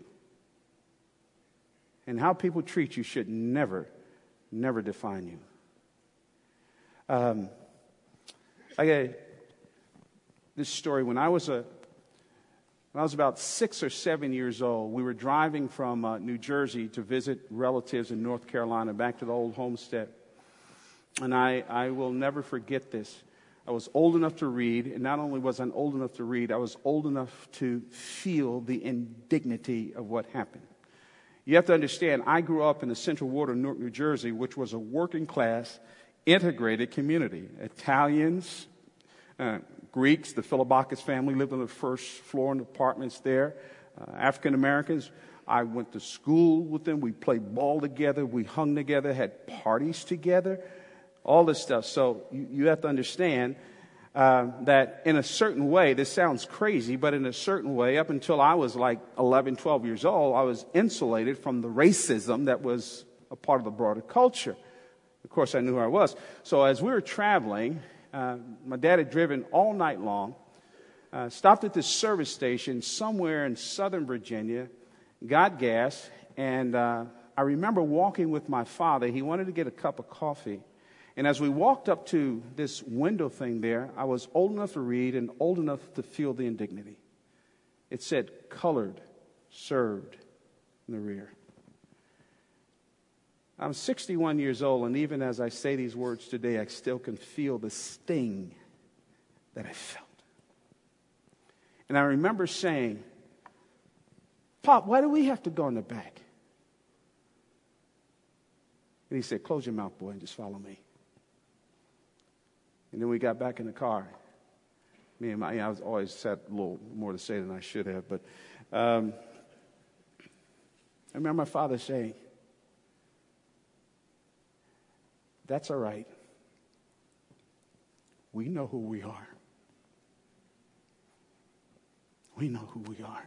And how people treat you should never, never define you. Um, I got this story. When I was a, when I was about six or seven years old, we were driving from uh, New Jersey to visit relatives in North Carolina, back to the old homestead. And I, I will never forget this. I was old enough to read, and not only was I old enough to read, I was old enough to feel the indignity of what happened. You have to understand, I grew up in the Central Ward of Newark, New Jersey, which was a working class, integrated community. Italians, uh, Greeks, the Philibakis family lived on the first floor in apartments there. Uh, African Americans, I went to school with them. We played ball together. We hung together, had parties together. All this stuff. So you, you have to understand uh, that in a certain way, this sounds crazy, but in a certain way, up until I was like eleven, twelve years old, I was insulated from the racism that was a part of the broader culture. Of course, I knew who I was. So as we were traveling, uh, my dad had driven all night long, uh, stopped at this service station somewhere in Southern Virginia, got gas, and uh, I remember walking with my father. He wanted to get a cup of coffee. And as we walked up to this window thing there, I was old enough to read and old enough to feel the indignity. It said, colored, served in the rear. I'm sixty-one years old, and even as I say these words today, I still can feel the sting that I felt. And I remember saying, Pop, why do we have to go in the back? And he said, close your mouth, boy, and just follow me. And then we got back in the car. Me and my, you know, I was always had a little more to say than I should have, but um, I remember my father saying, that's all right. We know who we are. We know who we are.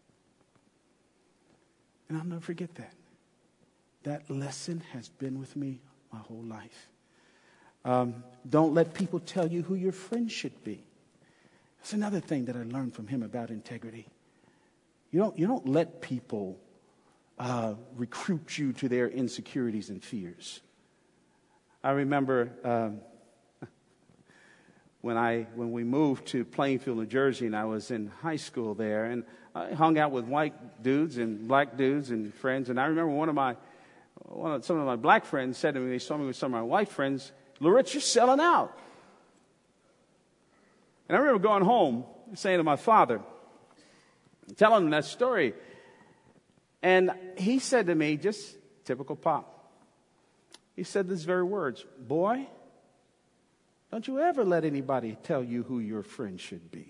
And I'll never forget that. That lesson has been with me my whole life. Um, don't let people tell you who your friend should be. That's another thing that I learned from him about integrity. You don't, you don't let people uh, recruit you to their insecurities and fears. I remember um, when I when we moved to Plainfield, New Jersey, and I was in high school there, and I hung out with white dudes and black dudes and friends. And I remember one of my one of some of my black friends said to me, they saw me with some of my white friends, "Loritz, you're selling out." And I remember going home and saying to my father, telling him that story. And he said to me, just typical Pop, he said these very words, boy, don't you ever let anybody tell you who your friend should be.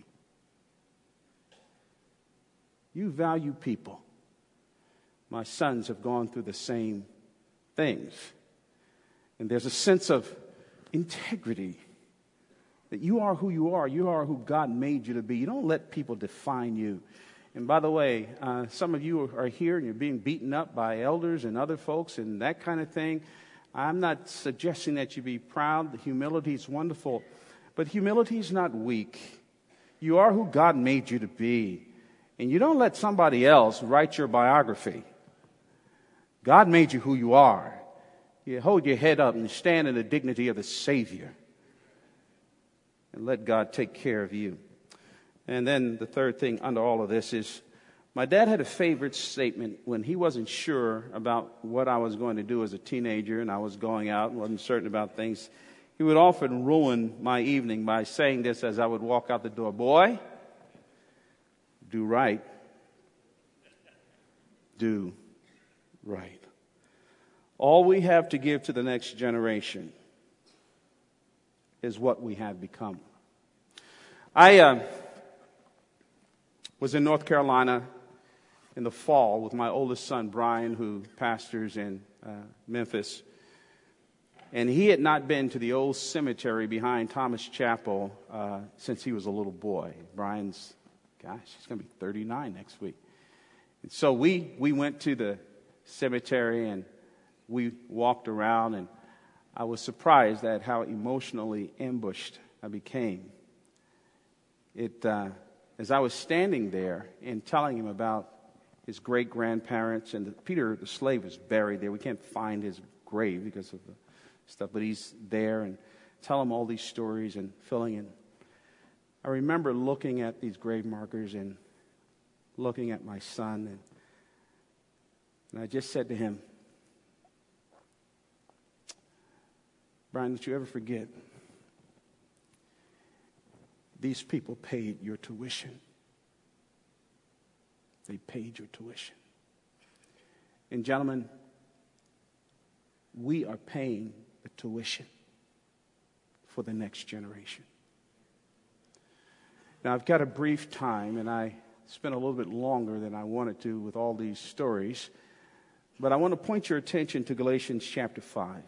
You value people. My sons have gone through the same things. And there's a sense of integrity that you are who you are. You are who God made you to be. You don't let people define you. And by the way, uh, some of you are here and you're being beaten up by elders and other folks and that kind of thing. I'm not suggesting that you be proud. Humility is wonderful. But humility is not weak. You are who God made you to be. And you don't let somebody else write your biography. God made you who you are. You hold your head up and stand in the dignity of the Savior. And let God take care of you. And then the third thing under all of this is, my dad had a favorite statement when he wasn't sure about what I was going to do as a teenager and I was going out and wasn't certain about things. He would often ruin my evening by saying this as I would walk out the door. Boy, do right. Do right. All we have to give to the next generation is what we have become. I uh, was in North Carolina in the fall with my oldest son, Brian, who pastors in uh, Memphis. And he had not been to the old cemetery behind Thomas Chapel uh, since he was a little boy. Brian's, gosh, he's going to be thirty-nine next week. And so we, we went to the cemetery and we walked around, and I was surprised at how emotionally ambushed I became. It, uh, as I was standing there and telling him about his great-grandparents, and the, Peter the slave is buried there. We can't find his grave because of the stuff, but he's there, and tell him all these stories and filling in. I remember looking at these grave markers and looking at my son, and, and I just said to him, Brian, don't you ever forget, these people paid your tuition. They paid your tuition. And gentlemen, we are paying the tuition for the next generation. Now, I've got a brief time, and I spent a little bit longer than I wanted to with all these stories, but I want to point your attention to Galatians chapter five.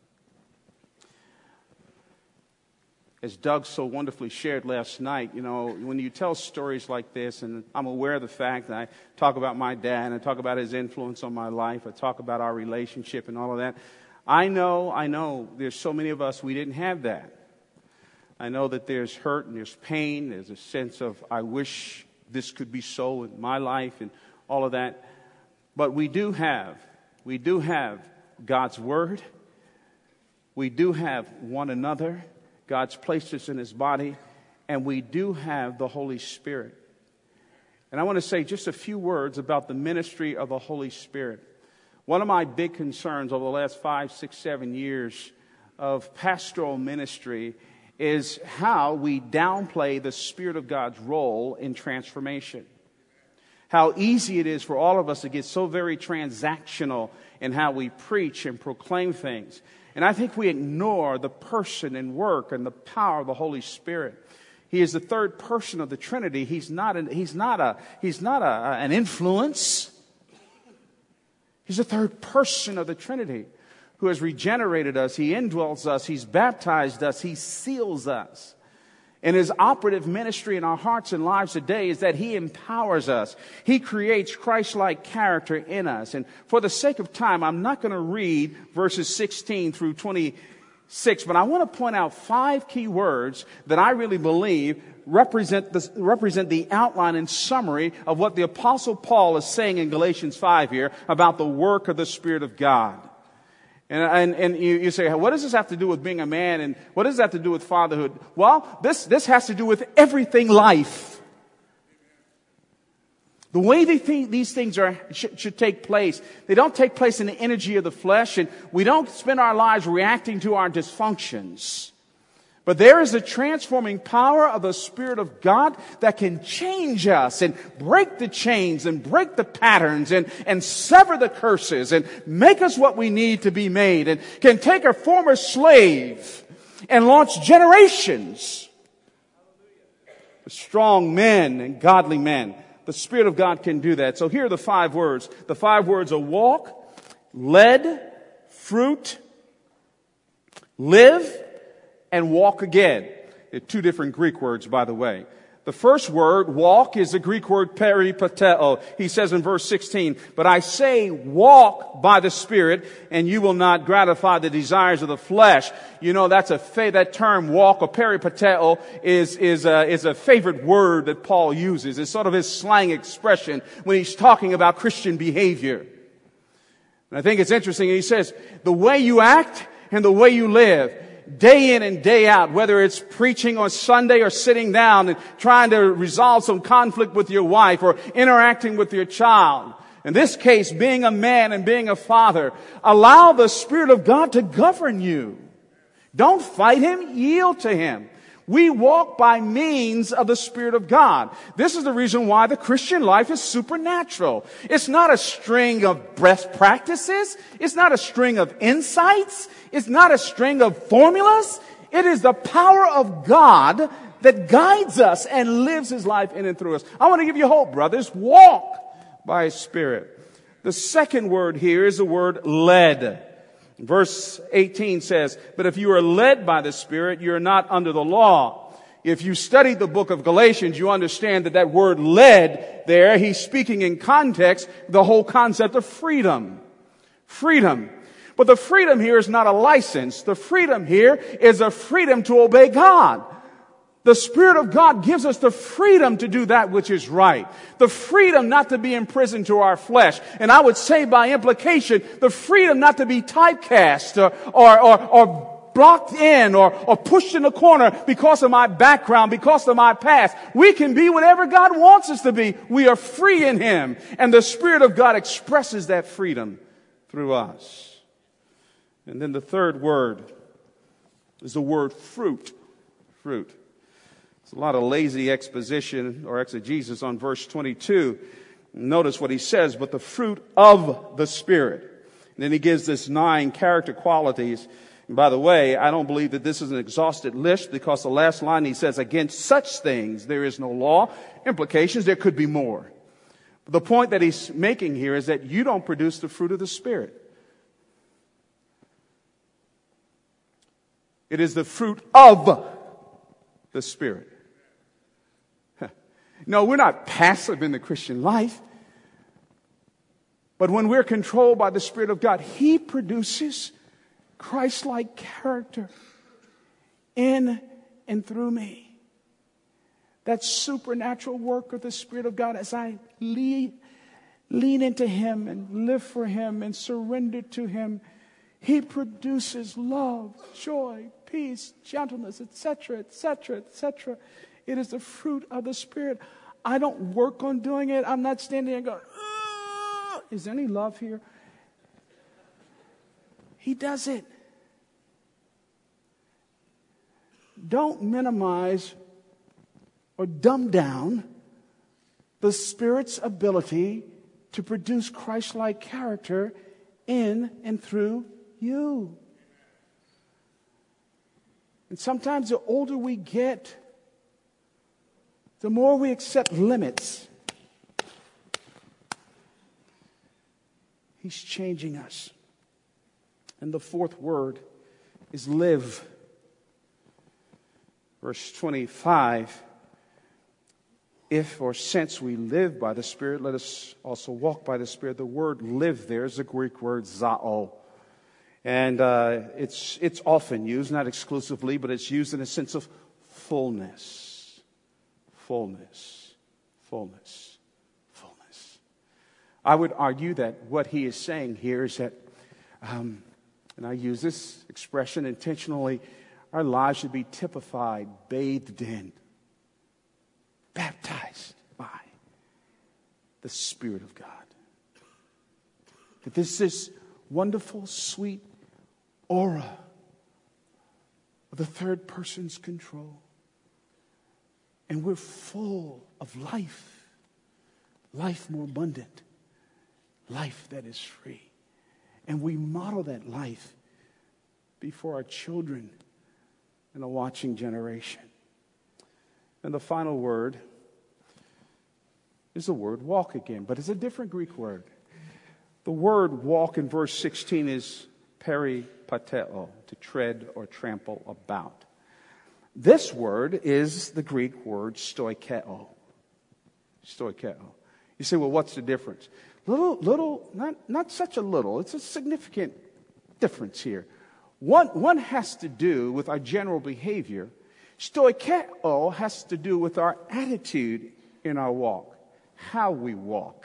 As Doug so wonderfully shared last night, you know, when you tell stories like this, and I'm aware of the fact that I talk about my dad, and I talk about his influence on my life, I talk about our relationship and all of that, I know, I know there's so many of us, we didn't have that. I know that there's hurt and there's pain, there's a sense of, I wish this could be so in my life and all of that. But we do have, we do have God's Word. We do have one another. God's placed us in His body, and we do have the Holy Spirit. And I want to say just a few words about the ministry of the Holy Spirit. One of my big concerns over the last five, six, seven years of pastoral ministry is how we downplay the Spirit of God's role in transformation. How easy it is for all of us to get so very transactional in how we preach and proclaim things. And I think we ignore the person and work and the power of the Holy Spirit. He is the third person of the Trinity. He's not an, he's not a, he's not a, an influence. He's the third person of the Trinity who has regenerated us. He indwells us. He's baptized us. He seals us. And his operative ministry in our hearts and lives today is that he empowers us. He creates Christ-like character in us. And for the sake of time, I'm not going to read verses sixteen through twenty-six, but I want to point out five key words that I really believe represent the, represent the outline and summary of what the Apostle Paul is saying in Galatians five here about the work of the Spirit of God. And, and, and you, you say, what does this have to do with being a man? And what does that have to do with fatherhood? Well, this, this has to do with everything life. The way they think these things are, should, should take place, they don't take place in the energy of the flesh, and we don't spend our lives reacting to our dysfunctions. But there is a transforming power of the Spirit of God that can change us and break the chains and break the patterns and, and sever the curses and make us what we need to be made, and can take a former slave and launch generations of strong men and godly men. The Spirit of God can do that. So here are the five words. The five words are walk, led, fruit, live, and walk again. They're two different Greek words, by the way. The first word, walk, is the Greek word peripateo. He says in verse sixteen, but I say walk by the Spirit, and you will not gratify the desires of the flesh. You know, that's a fa- that term walk, or peripateo, is, is, a, is a favorite word that Paul uses. It's sort of his slang expression when he's talking about Christian behavior. And I think it's interesting. He says, the way you act and the way you live, day in and day out, whether it's preaching on Sunday or sitting down and trying to resolve some conflict with your wife or interacting with your child. In this case, being a man and being a father, allow the Spirit of God to govern you. Don't fight him, yield to him. We walk by means of the Spirit of God. This is the reason why the Christian life is supernatural. It's not a string of best practices. It's not a string of insights. It's not a string of formulas. It is the power of God that guides us and lives his life in and through us. I want to give you hope, brothers. Walk by his Spirit. The second word here is the word led. Verse eighteen says, but if you are led by the Spirit, you are not under the law. If you study the book of Galatians, you understand that that word led there, he's speaking in context, the whole concept of freedom. Freedom. But the freedom here is not a license. The freedom here is a freedom to obey God. The Spirit of God gives us the freedom to do that which is right. The freedom not to be imprisoned to our flesh. And I would say by implication, the freedom not to be typecast or, or, or, or blocked in or, or pushed in a corner because of my background, because of my past. We can be whatever God wants us to be. We are free in him. And the Spirit of God expresses that freedom through us. And then the third word is the word fruit. Fruit. There's a lot of lazy exposition or exegesis on verse twenty-two. Notice what he says, but the fruit of the Spirit. And then he gives this nine character qualities. And by the way, I don't believe that this is an exhausted list, because the last line he says, against such things there is no law. Implications, there could be more. But the point that he's making here is that you don't produce the fruit of the Spirit. It is the fruit of the Spirit. No, we're not passive in the Christian life. But when we're controlled by the Spirit of God, he produces Christ-like character in and through me. That supernatural work of the Spirit of God as I lead, lean into him and live for him and surrender to him. He produces love, joy, peace, gentleness, et cetera, et cetera, et cetera. It is the fruit of the Spirit. I don't work on doing it. I'm not standing there going, is there any love here? He does it. Don't minimize or dumb down the Spirit's ability to produce Christ-like character in and through you. And sometimes the older we get, the more we accept limits. He's changing us. And the fourth word is live. Verse twenty-five, if or since we live by the Spirit, let us also walk by the Spirit. The word live there is the Greek word zao. And uh, it's, it's often used, not exclusively, but it's used in a sense of fullness. Fullness. Fullness. Fullness. I would argue that what he is saying here is that, um, and I use this expression intentionally, our lives should be typified, bathed in, baptized by the Spirit of God. That there's this wonderful, sweet aura of the third person's control. And we're full of life. Life more abundant. Life that is free. And we model that life before our children and a watching generation. And the final word is the word walk again, but it's a different Greek word. The word walk in verse sixteen is peripateo, to tread or trample about. This word is the Greek word stoikeo. Stoikeo. You say, well, what's the difference? Little, little, not, not such a little. It's a significant difference here. One, one has to do with our general behavior. Stoikeo has to do with our attitude in our walk, how we walk.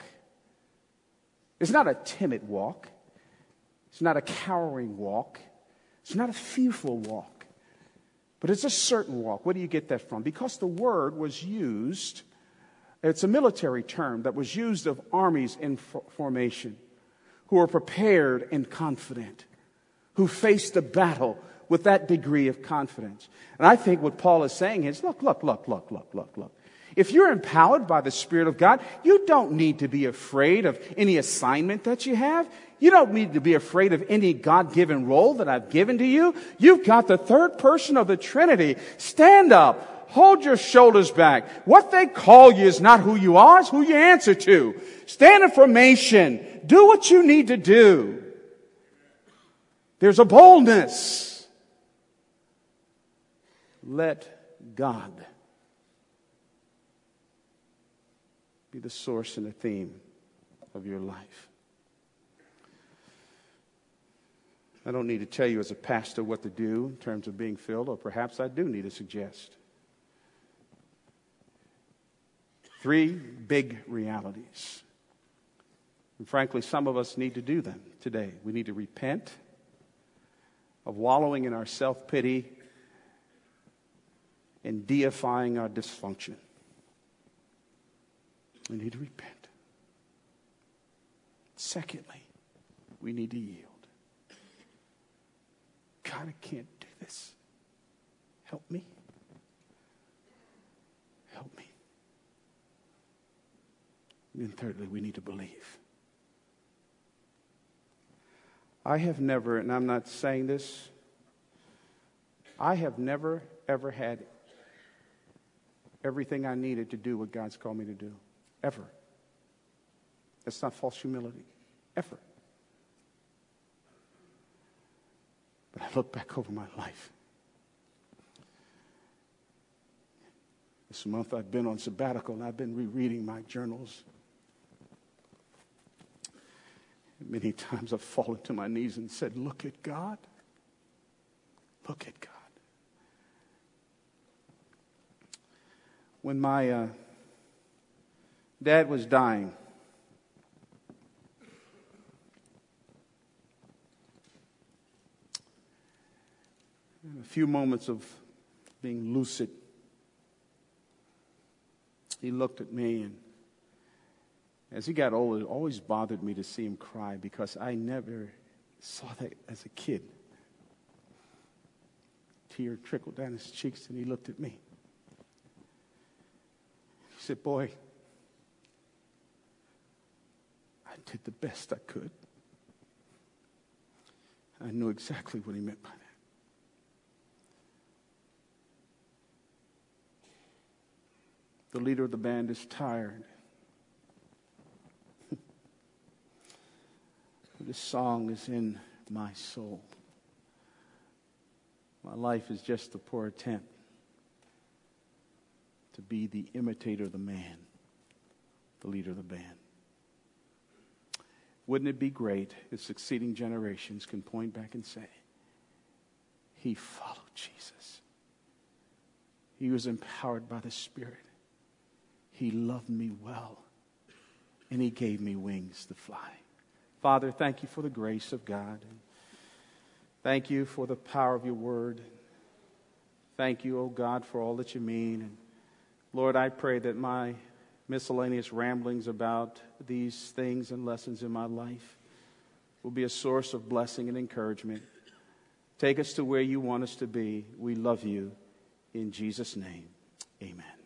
It's not a timid walk. It's not a cowering walk. It's not a fearful walk. But it's a certain walk. Where do you get that from? Because the word was used, it's a military term that was used of armies in formation who were prepared and confident, who faced a battle with that degree of confidence. And I think what Paul is saying is, look, look, look, look, look, look, look. If you're empowered by the Spirit of God, you don't need to be afraid of any assignment that you have. You don't need to be afraid of any God-given role that I've given to you. You've got the third person of the Trinity. Stand up. Hold your shoulders back. What they call you is not who you are, it's who you answer to. Stand in formation. Do what you need to do. There's a boldness. Let God be the source and the theme of your life. I don't need to tell you as a pastor what to do in terms of being filled, or perhaps I do need to suggest. Three big realities. And frankly, some of us need to do them today. We need to repent of wallowing in our self-pity and deifying our dysfunction. We need to repent. Secondly, we need to yield. God, I can't do this. Help me. Help me. And then thirdly, we need to believe. I have never, and I'm not saying this, I have never, ever had everything I needed to do what God's called me to do. Ever. That's not false humility. Ever. But I look back over my life. This month I've been on sabbatical and I've been rereading my journals. And many times I've fallen to my knees and said, look at God. Look at God. When my uh, dad was dying, in a few moments of being lucid, he looked at me, and as he got older, it always bothered me to see him cry because I never Saw that as a kid. Tear trickled down his cheeks, and he looked at me. He said, boy, I did the best I could. I knew exactly what he meant by that. The leader of the band is tired. This song is in my soul. My life is just a poor attempt to be the imitator of the man, the leader of the band. Wouldn't it be great if succeeding generations can point back and say, he followed Jesus. He was empowered by the Spirit. He loved me well, and he gave me wings to fly. Father, thank you for the grace of God. Thank you for the power of your word. Thank you, oh God, for all that you mean. And Lord, I pray that my miscellaneous ramblings about these things and lessons in my life will be a source of blessing and encouragement. Take us to where you want us to be. We love you. In Jesus' name, amen.